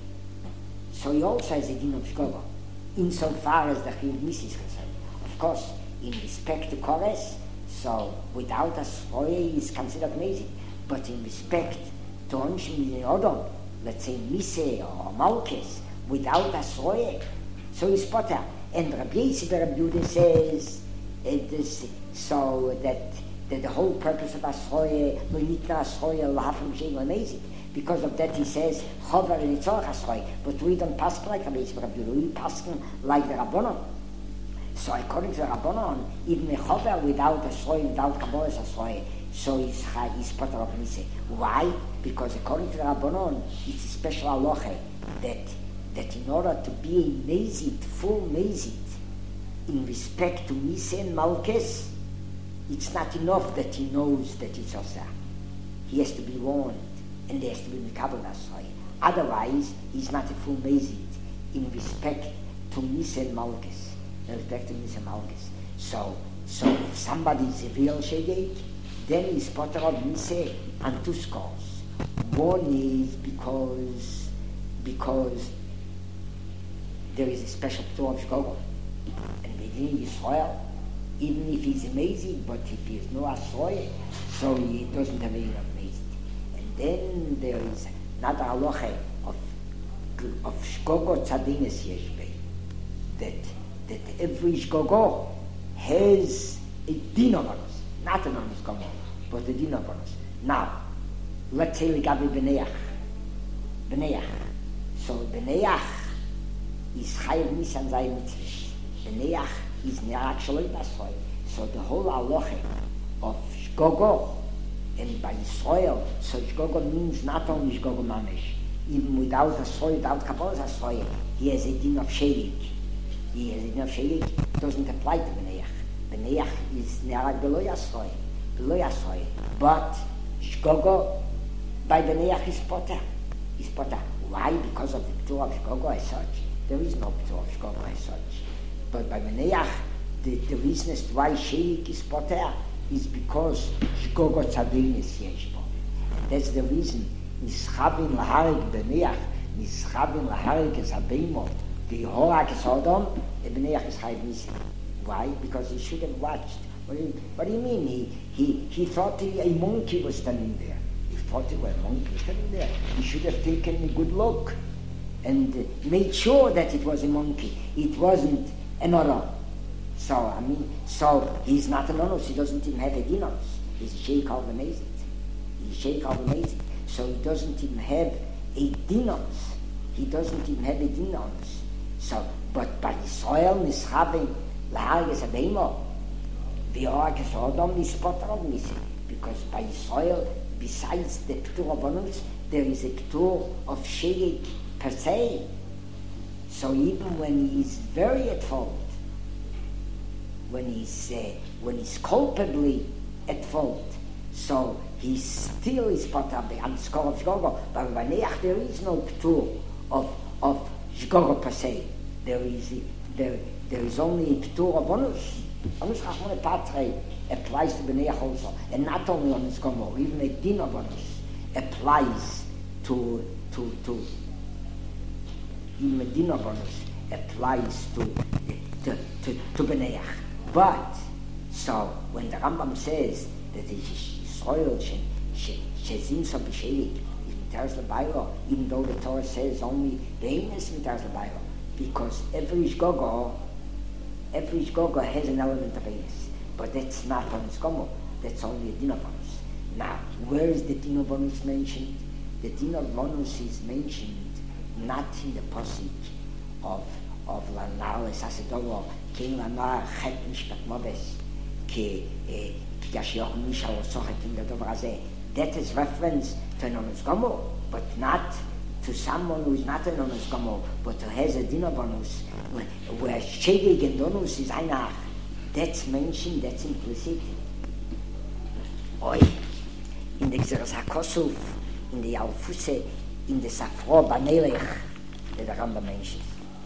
so he also has a din of Shgogo, insofar as the Chiyuv Misi is concerned. Of course, in respect to Kores, so without a Soye he is considered amazing, but in respect to Onshim Odom, let's say Mise or Malkes, without a Soye, so he's Potter. And Rabbi Yisrael Rabbi Yehuda says it is so that, that the whole purpose of Asroye, Moinitna Asroye, Lahafim Shein amazing. Because of that he says, Chover and Itzorach Asroye. But we don't pass like Rabbi Yisrael Rabbi Yehuda, we pass like the Rabbanon. So according to the Rabbanon, even a Chover without Asroye, without Kabbalas Asroye, so he's, he's Potter of Niseh. Why? Because according to the Rabbanon, it's a special halacha that that in order to be a mezit, full mezit, in respect to Miseh and Malkes, it's not enough that he knows that it's Osah. He has to be warned, and there has to be Mikabel Asroye. Otherwise, he's not a full mezit in respect to Miseh and Malkes. In respect to Miseh and Malkes. So, so if somebody is a real Shegek, then he's Potter of Miseh on two scores. One is because, because there is a special P'tur of Shgogo. And within Yisrael, even if he's amazing, but if he is no Asroye, so he doesn't have any amazing. And then there is another halacha of, of Shgogo Tzadines Yeshbei, that, that every Shgogo has a din of us, not an honest Gomo, but a din of us. Now, let's say Ligabi B'neach. B'neach. So B'neach is Chayav Nisan Zay Mitzvah. B'neach is Ne'ak Shaloi Basroy. So the whole halacha of Shgogo, and by Yisrael, so Shgogo means not only Shgogo Mamesh, even without Asroy, without Kabbalas Asroy, he has a din of Shegek. He has a din of Shegek, it doesn't apply to B'neach. B'neach is Ne'ak Beloy Asroy, Beloy Asroy. But Shgogo, by B'neach is Potter. Is Potter. Why? Because of the P'tur of Shgogo as such. There is no P'tur of Shgogo as such. But by B'neach, the, the reason as to why Shegek is Potter is because Shgogo Tzadin is Yeshbo. And that's the reason. Nischabin Laharik B'neach, Nischabin Laharik is Habeimo, the Horak is Odom, the B'neach is Chayav Niseh. Why? Because he should have watched. What do you, what do you mean? He, he, he thought he, a monkey was standing there. He thought he was a monkey standing there. He should have taken a good look and uh, made sure that it was a monkey. It wasn't an oron. So, I mean, so he's not an onos. He doesn't even have a dinos. He's a sheikh of amazing. He's a sheikh of amazing. So he doesn't even have a dinos. He doesn't even have a dinos. So, but by Yisrael, Nischaben, Lahagas Abeimo, the Orakas Odom is Potter of Niseh. Because by Yisrael, besides the P'tur of Onus, there is a P'tur of Shegek per se. So even when he is very at fault, when he's uh, when he's culpably at fault, so he still is part of the unskor of Shgogo. But Vaneach, there is no ptur of of Shgogo per se. There is there there is only ptur of onus. Onus Chachmone Patre applies to Vaneach also, and not only on Shgogo, even a din of onus applies to to to. Even a din of onus applies to to to, to Vaneach. But so when the Rambam says that it is Yisrael shezin so b'sheilik is mitaras l'baylo, even though the Torah says only bein is mitaras l'baylo, because every shgogo, every shgogo has an element of beinus, but that's not on its gomo. That's only a din of bonus. Now, where is the din of bonus mentioned? The din of bonus is mentioned not in the pasuk of of lanar lesasedovo kein lanar chet mishpat mobes ke Yashioch Mishal Sochet in the Dobraze. That is reference to an honest gomo, but not to someone who is not an honest gomo, but who has a dinner bonus, where Shegeg and Donus is Einach. That's mentioned, that's implicit. Oi, in the Xeras HaKosuf, in the Alfuse, in the Safro Banelech, that the Rambam mentions.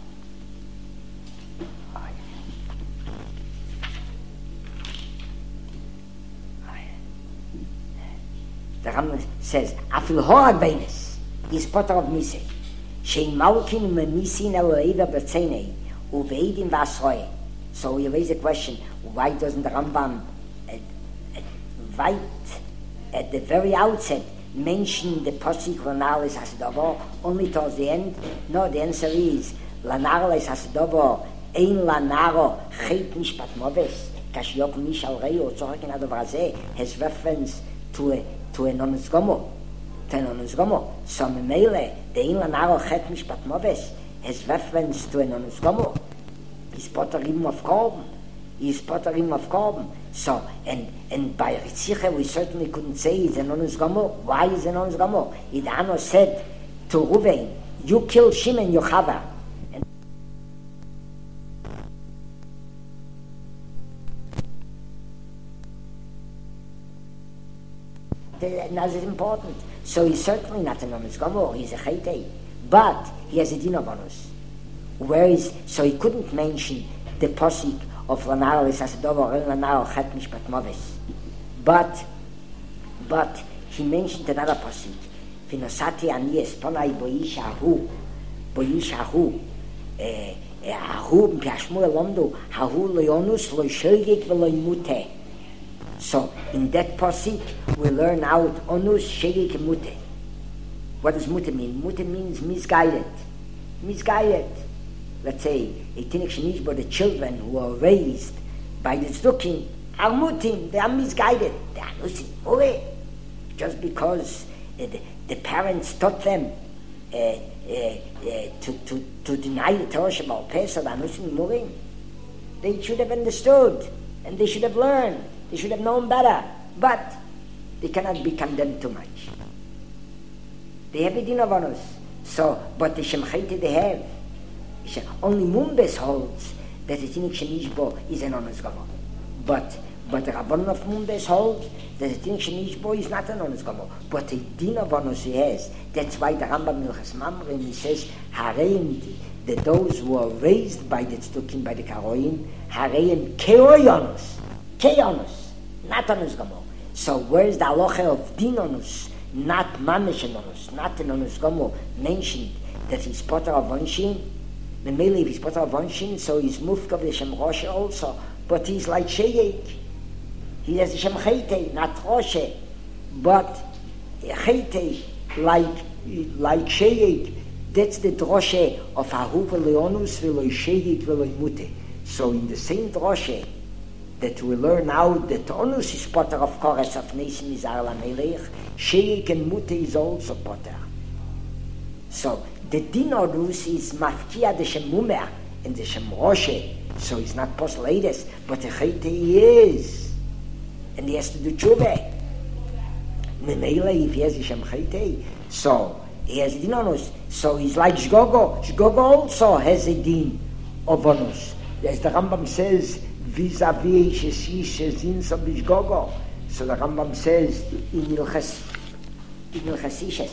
The Rambam says, "Afil hoag beinis is potter of mise. Shein malkin me misin eloeva b'tzenei uveidim v'asroe." So you raise the question: why doesn't the Rambam at, at, right at the very outset mention the posik lanalis hasidavo only towards the end? No, the answer is lanalis hasidavo ein lanaro chet mishpat moves kashiok mishal rei tzorek in adovraze has reference to a to an honest gomo, to an honest gomo. So Memele, the in lanaro chet mishpat moves has reference to an honest gomo. He's potterim of korban. He's potterim of korban. So, and and by Ritzicha we certainly couldn't say it's an honest gomo. Why is it an honest gomo? Idano said to Ruvain, "You kill Shimon Yochava." And that is important. So he's certainly not an honest gomo. He's a chaytei, but he has a din of honest. Where is so he couldn't mention the posik of lanaro lisasedovo or lanaro chet mishpat moves, but but he mentioned another posik. Vinosati ani esponai boish ahu boish ahu ahu b'ashmu elomdu hahu leonus loishoyik veloimute. So in that posik we learn out onus shegik mute. What does mute mean? Mute means misguided. Misguided. Let's say a tinik shenish, but the children who are raised by the tzdukim are mutim. They are misguided. They are nusim mure. Just because uh, the, the parents taught them uh, uh, uh, to, to to deny the Torah Shabbat Pesach, they are nusim mure. They should have understood and they should have learned. They should have known better, but they cannot be condemned too much. They have a din of honors. So, but the Shemchaite they have. Only Mumbes holds that the Tinik Shenishbo is an honest gomo. But but the Rabban of Mumbes holds that the Tinik Shenishbo is not an honest gomo. But the din of honors he has. That's why the Rambam Milchas Mamrim he says, Hareim, that those who are raised by the Tzdukim, by the Karoim, Hareim Keoyonos. Keonos, not honest gomo. So where's the halacha of din onus, not mamish onus, not an honest gomo mentioned that he's potter of Vanshin? The Mele, if he's potter of Vanshin, so he's mufkav the Shem Rosh also, but he's like Sheyek. He has the Shem Chayte, not Rosh, but Chayte, like like Sheyek. That's the droshe of Ahu v'leonus v'loi Sheyek v'loi mute. So in the same droshe that we learn out that onus is potter of Kores of Nesim is Arla Melech, Sheyek and mute is also potter. So the din onus is mafkia the Shem Mumer and the Shem Roshe, so he's not postulated, but the Chayte he is, and he has to do tshuva. Memele, if he has the Shem Chayte, so he has a din onus. So he's like Shgogo. Shgogo also has a din of onus. As the Rambam says, vis-a-vis Sheshisha Zins of Bishgogo. So the Rambam says in Ilchas in Ilchas Ishes.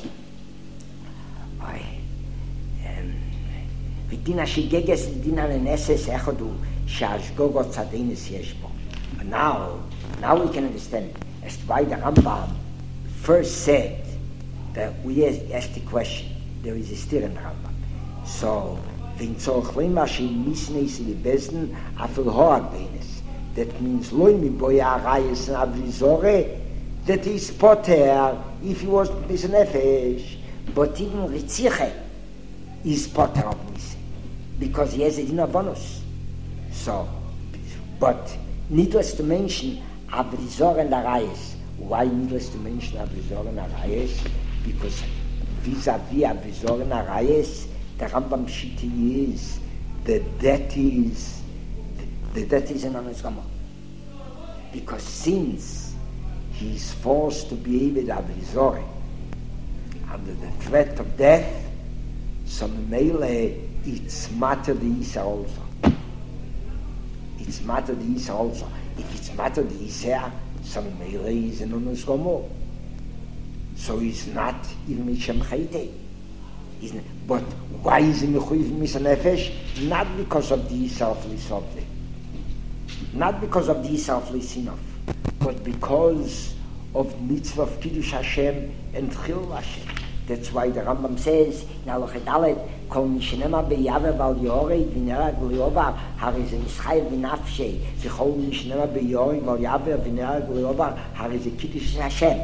ודין השיגגס דין הננסס אחד הוא שהשגוגות צדינס יש בו. And now, now we can understand as to why the Rambam first said that we asked the question. There is a stir in the Rambam. So, wenn zorch lema she misnes in the besten afel hoag beines. That means loy mi boya rayes na avrizore that is poter if he was misnefesh. But even Ritziche is poter of mis. Because he has a dinner bonus. So, but needless to mention, Abrizor and Arayes. Why needless to mention Abrizor and Arayes? Because vis-a-vis Abrizor and Arayes, the Rambam Shiti is that that is that that is an honest Gomor. Because since he is forced to be able to Abrizor under the threat of death, so Mele it's matter the Isa also. It's matter the Isa also. If it's matter the Isa, some Melee is an Unus Gomo. So he's not even Mishem Chayte. But why is he Mechuyiv Misanefesh? Not because of the Isa of Lisovde. Not because of the Isa of Lisinov. But because of Mitzvah of Kiddush Hashem and Chil Hashem. That's why the Rambam says in Halakha Dalet, Kol Mishnema Beyave Val Yorei V'Nerag L'Yovar Hari Ze Mischayv V'Nafshei V'Chol Mishnema Beyorei Val Yave V'Nerag L'Yovar Hari Ze Kiddush Hashem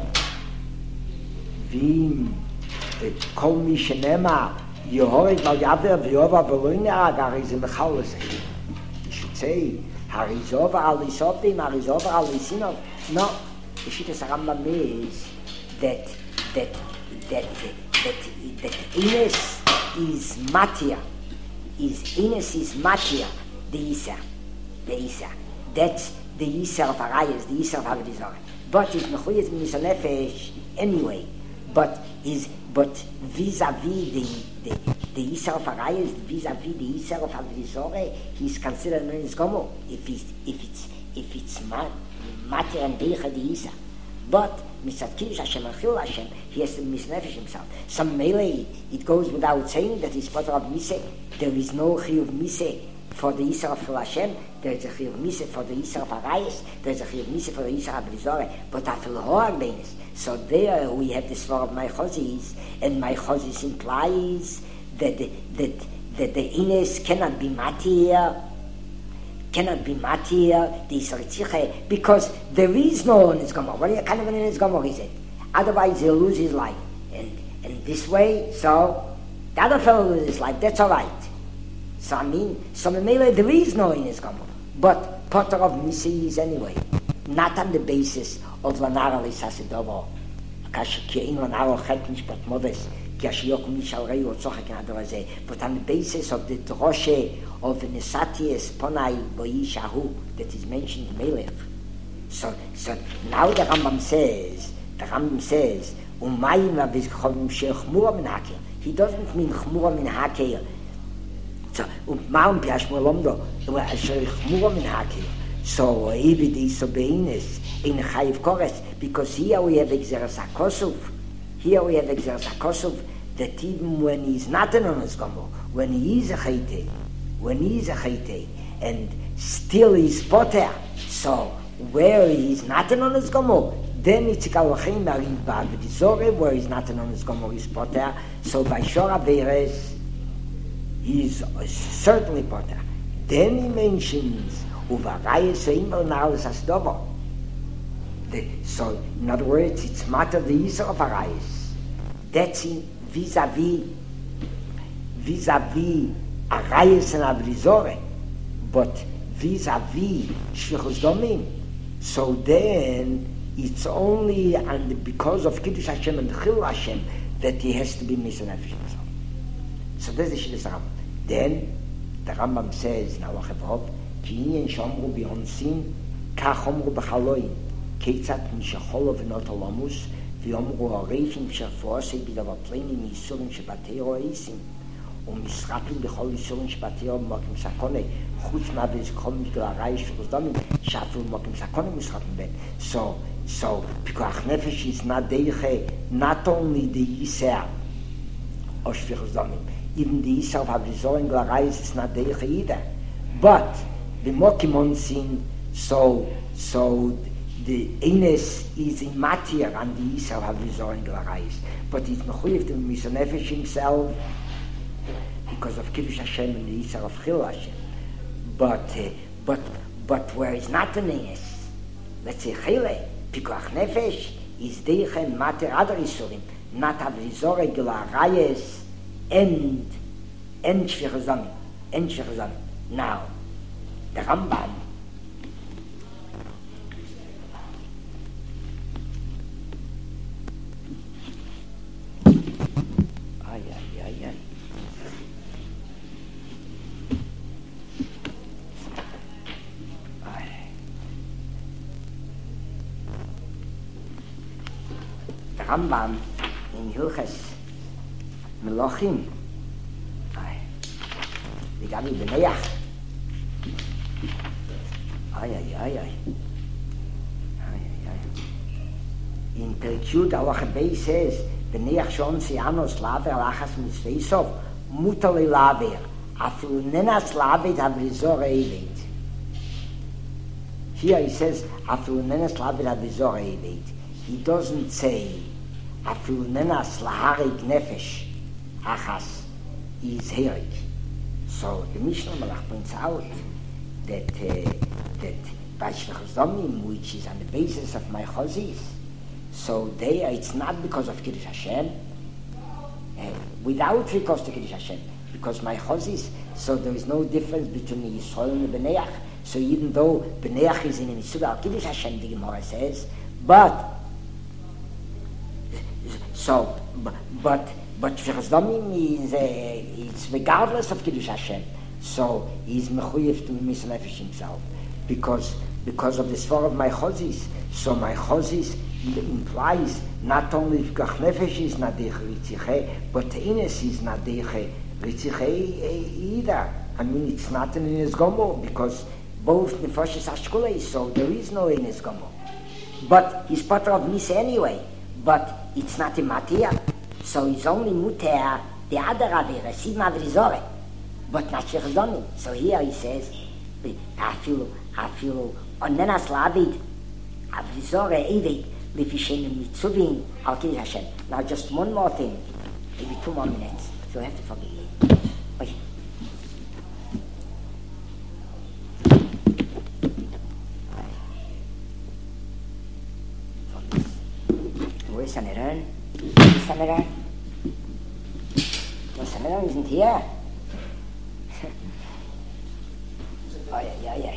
V'im Kol Mishnema Yorei Val Yave V'Yovar V'Lo Nerag Hari Ze Mechal L'Zeh. You should say Hari Zova Al Lisovdim Hari Zova Al Lisinov. No, the Shittas Rambam is that that that that that Ines is Matia, is Ines is Matia, the Isa, the Isa. That's the Isa of Arayas, the Isa of Avedizor. But it's Mechuyes Misanefesh anyway. But is but vis-a-vis the the the Isa of Arayas, vis-a-vis the Isa of Avedizor, he's considered known as Gomo. If it's if it's if it's Matia and Deicha the Isa, but Misat Kiddush Hashem and Chil Hashem, he has to misnefesh himself. Some melee, it goes without saying that he's part of Mise. There is no Chiyuv Mise for the Isa of Chil Hashem. There is a Chiyuv Mise for the Isa of Arayas. There is a Chiyuv Mise for the Isa of Brizore. But Afil Hoag Benes. So there we have this word of my Chozis, and my Chozis implies that the, that that the Ines cannot be Matir. Cannot be matir, the Yisrael, because there is no Onis Gomor. What kind of an Onis Gomor is it? Otherwise he'll lose his life. And and this way, so the other fellow loses his life, that's all right. So I mean, so Memele, there is no Onis Gomor. But Potter of Misi is anyway. Not on the basis of Lanara Lisasedovo. Kash Kiein Lanara Chetnish Bat Modes. But on the basis of the droshe of Nesatius Ponai Boishahu that is mentioned in Melech. So, so now the Rambam says, the Rambam says, he doesn't mean Chmura min Hakeir. So, so Evid is Sobeines in Chayiv Kores, because here we have Exeras HaKosov. Here we have Exeras HaKosov, that even when he's not an honest Gomor, when he is a Chayte, when he is a Chayte, and still he's Poter, so where he is not an honest Gomor, then it's Kalachim Marim Ba'avedizore, where he's not an honest Gomor, he's Poter, so by Shor Averes, he's certainly Poter. Then he mentions, Uvarayes Seimel Naus Asdovo. So, in other words, it's matter the Yisra of Arayes. That's in vis-a-vis, vis-a-vis Arayes and Avrizore, but vis-a-vis Shlichus Domim. So then, it's only and because of Kiddush Hashem and Chil Hashem that he has to be Misanefesh himself. So that's the Shilus Rambam. Then, the Rambam says, now I have hope, Ki inyen shomru b'yonsin, kach omru b'chaloim, Ketzat Mishacholo v'not olamus, v'yomru ha'reifim shafosei b'davar plenim yisurim shebatei ro'isim, ומשרפים בכל איסורים שפטיר ומוקים סקונה, חוץ מהוויז כל מגלרי שחוזדומים, שאפילו מוקים סקונה משרפים בין. So, so, פיקוח נפש is not deiche, not only the Yisrael, or shvichuzdomim. Even the Yisrael of Havrizorin Glarais is not deiche either. But, the mokim on sin, so, so, the Enes is in matter and the Yisrael of Havrizorin Glarais. But it's mechuyev to Misa Nefesh himself, because of Kiddush Hashem and the Yisrael of Chil Hashem. But, uh, but, but where it's not an Enes, let's say Chile, Pikuach Nefesh, is Deichen Mater Adar Yisurim, not Havrizore Gila Rayes, and, and Shvichazamim, and Shvichazamim. Now, the Rambam, ay, ay, ay, ay. The Rambam in Hilches Melochim, the Gabi Beneach, ay, ay, ay, ay, ay, ay. In Perikut Alach Bey says, Beneach Shon Sianos Laver Alachas Mitzveisov, Mutali Laver, Afilu Nenas Lavet Havrizor Eivet. Here he says, Afilu Nenas Lavet Havrizor Eivet. He doesn't say, Afilu Nenas Laharik Nefesh, Achas, is Herik. So the Mishnah Malach points out that uh, that by Shvichazomim, which is on the basis of my chozis, so there it's not because of Kiddush Hashem, uh, without recourse to Kiddush Hashem, because my chozis, so there is no difference between the Yisrael and the Beneach. So even though Beneach is in the Mitzvah al Kiddush Hashem, the Gemara says, but so but but But Shvichazdomim is, uh, it's regardless of Kiddush Hashem. So he's mechuyev to Misa Nefesh himself. Because, because of the svar of my chozis. So my chozis implies not only Pikuach Nefesh is not deiche Ritziche, but Eines is not deiche Ritziche either. I mean, it's not an Eines Gomo, because both Nefoshes Ashkulei, so there is no Eines Gomo. But he's part of Misa anyway. But it's not a Matia. So he's only muter the other avera, sieben avrizore, but not shechazomim. So here he says, afilu, afilu, onenas lavid, avrizore evid, lifishenim mitzuvim, al Kiddush Hashem. Now just one more thing, maybe two more minutes, so you have to forgive me. Okay. Where's Sameran? Sameran? No, Sameran isn't here. Oh, yeah, yeah, yeah.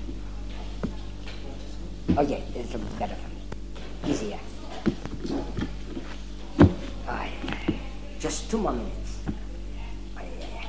Okay, it's better for me. Easier. Oh, yeah, yeah. Just two more minutes. Oh, yeah, yeah.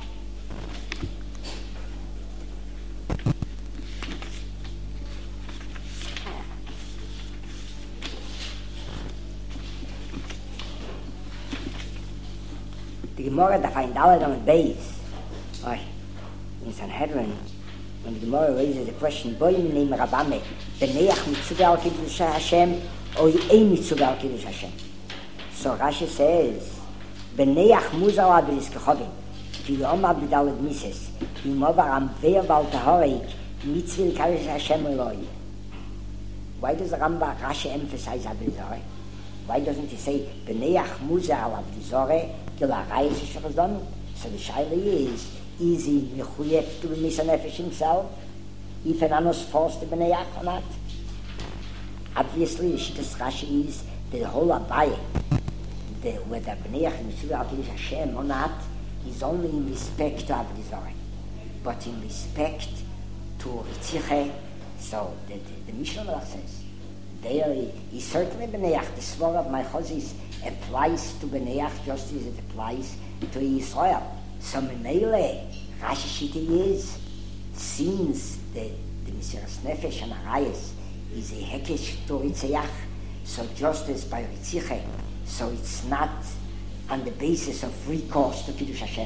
The Gemara that find out on the base, oh, in Sanhedrin, when the Gemara raises the question, Boy Minei Rabame, Beneach Mitzvah al Kiddush Hashem, or Ein Mitzvah al Kiddush Hashem. So Rashi says, Beneach Muzal Abilis Kechovim, V'yom Abdalad Mises, V'imovar Am Ve'er Val Tahorik, Mitzvah al Kiddush Hashem Eloi. Why does the Rambam Rashi emphasize Abilizore? Why doesn't he say, Beneach Muzal Abilizore, Gila Rayis Shvichazdomim? So the shaila is, is he mechuyef to be Misa Nefesh himself, if an anos forced to Beneach or not? Obviously, the Shittas Rashi is the whole Abaye, the, whether Beneach is Mitzvah al Kiddush Hashem or not, is only in respect to Abilizore. But in respect to Ritziche, so the, the, the Mishnah Malach says, there is certainly Beneach, the svar of my chozis applies to Beneach just as it applies to Yisrael. So Memele, Rashi Shita is, since the, the Mesiras Nefesh and Arayas is a Hekesh to Ritzeach, so just as by Ritziche, so it's not on the basis of recourse to Kiddush Hashem.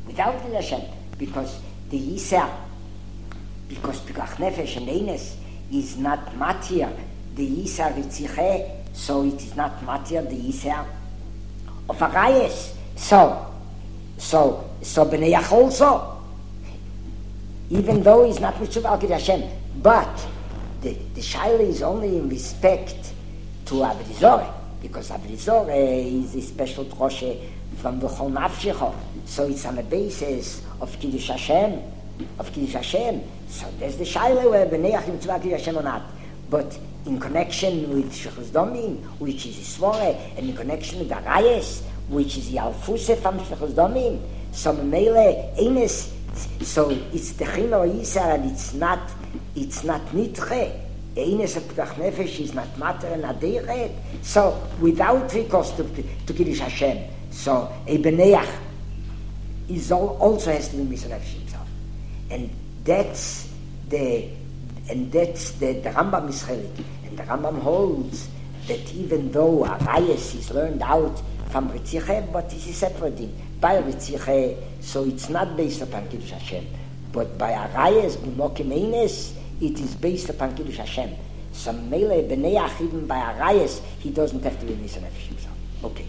without Giddush Hashem, because the Yisrael, because Pikuach Nefesh and Eines is not matir, the Yisrael Ritziche, so it is not matir, the Yisrael of Arayes. So, so, so B'neiach also, even though he's not Mitzvah Al Kiddush Hashem, but the, the Shaila is only in respect to Avodah Zorah, because Avodah Zorah is a special droshe from the Chol Nafshecha, so it's on the basis of Kiddush Hashem, of Kiddush Hashem. So there's the Shaila where B'neiach Mitzvah Al Kiddush Hashem or not, but in connection with Shechus Domim, which is Yisvore, and in connection with Arayes, which is Yalfuse from Shechus Domim, so Mele Eines. So it's the Chino Yisar, and it's not, it's not Nitche. Eines of Pekuach Nefesh is not matter and Aderet. So without recourse to, to Kiddush Hashem, so a B'neiach is all, also has to be Misa Nefesh himself, and that's the, and that's the, the Rambam is chelik, and the Rambam holds that even though Arayes is learned out from Ritziche, but this is separating by Ritziche, so it's not based upon Kiddush Hashem, but by Arayes B'mokim Eines, it is based upon Kiddush Hashem. So Mele B'neiach, even by Arayes, he doesn't have to be Misa Nefesh himself. Okay.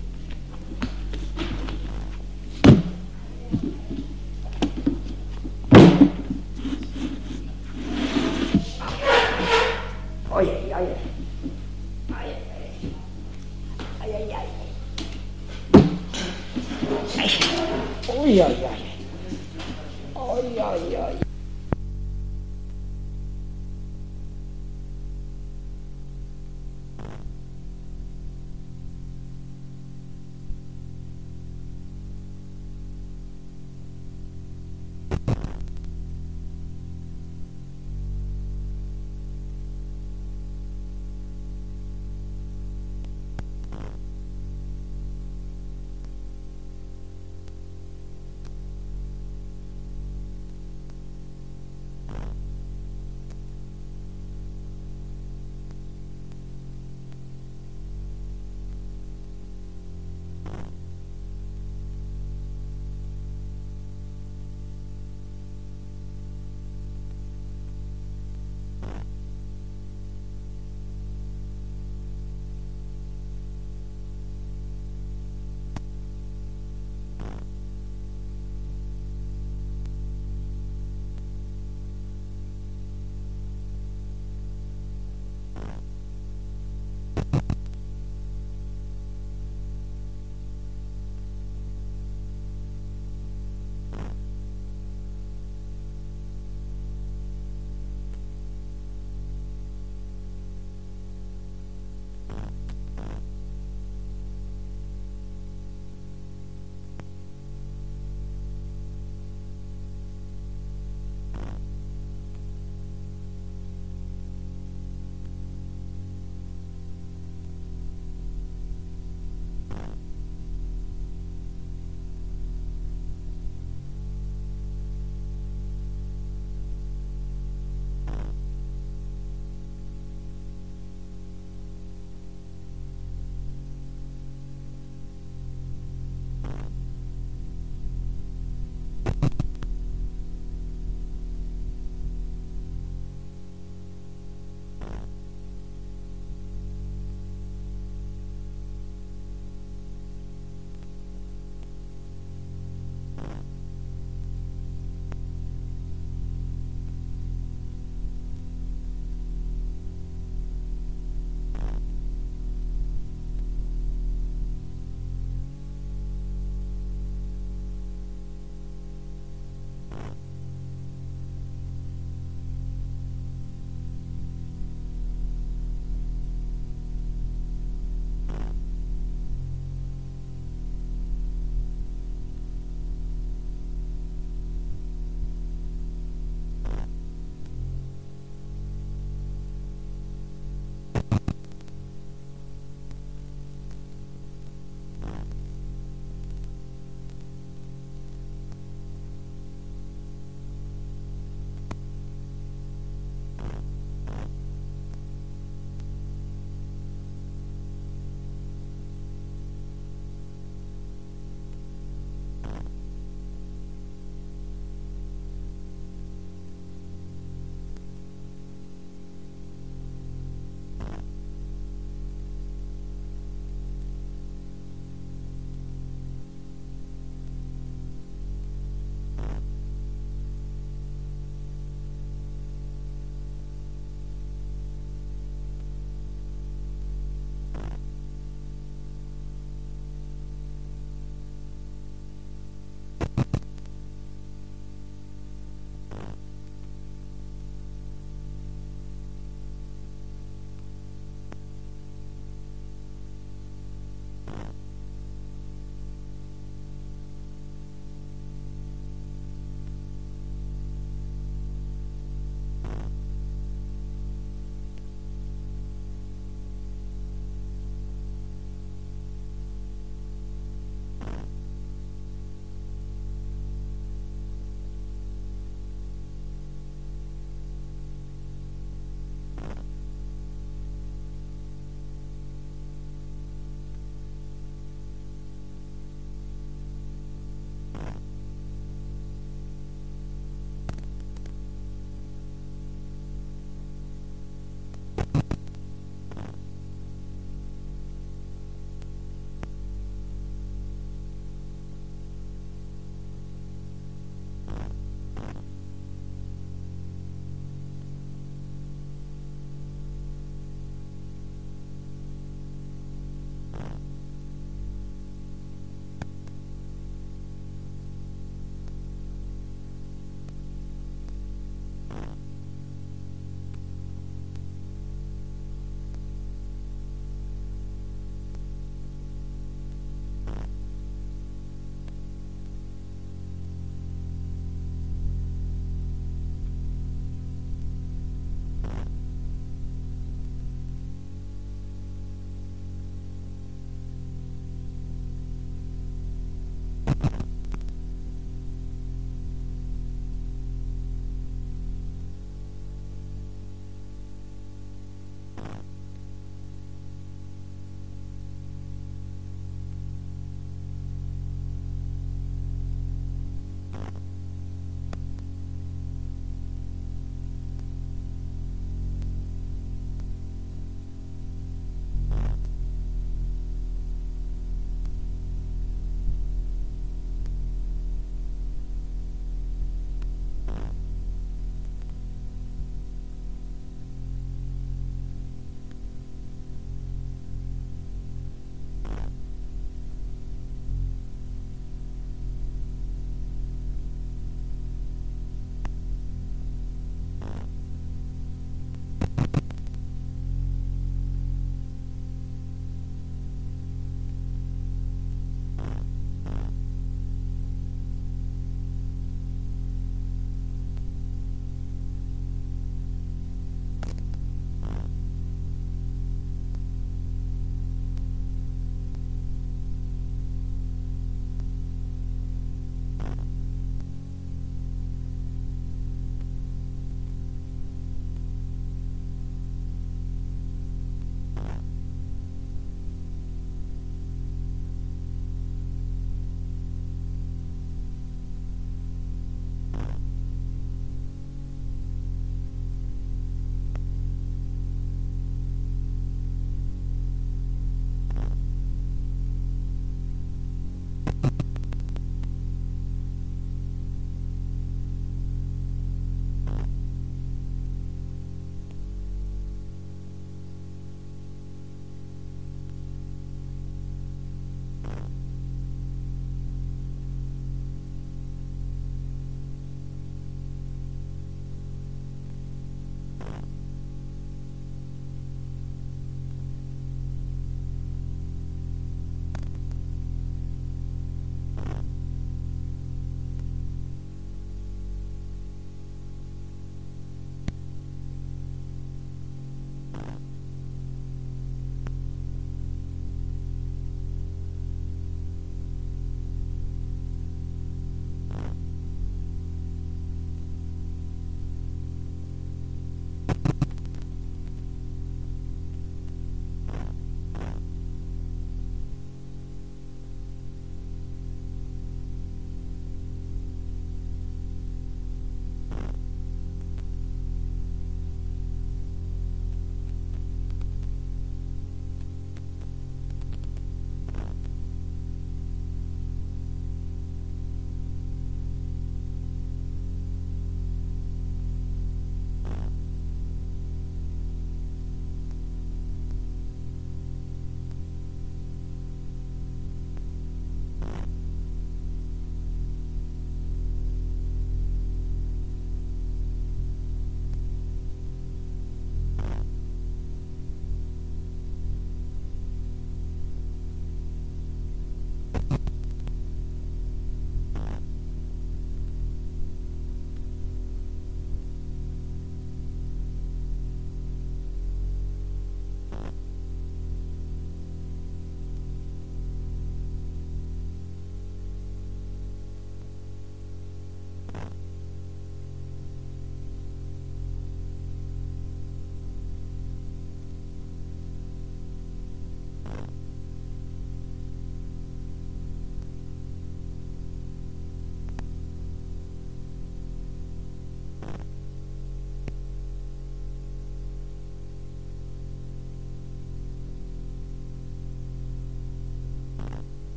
Oh yeah, yeah, yeah. Ay, ay, ay, ay. Oh yeah, yeah. Oh yeah, yeah.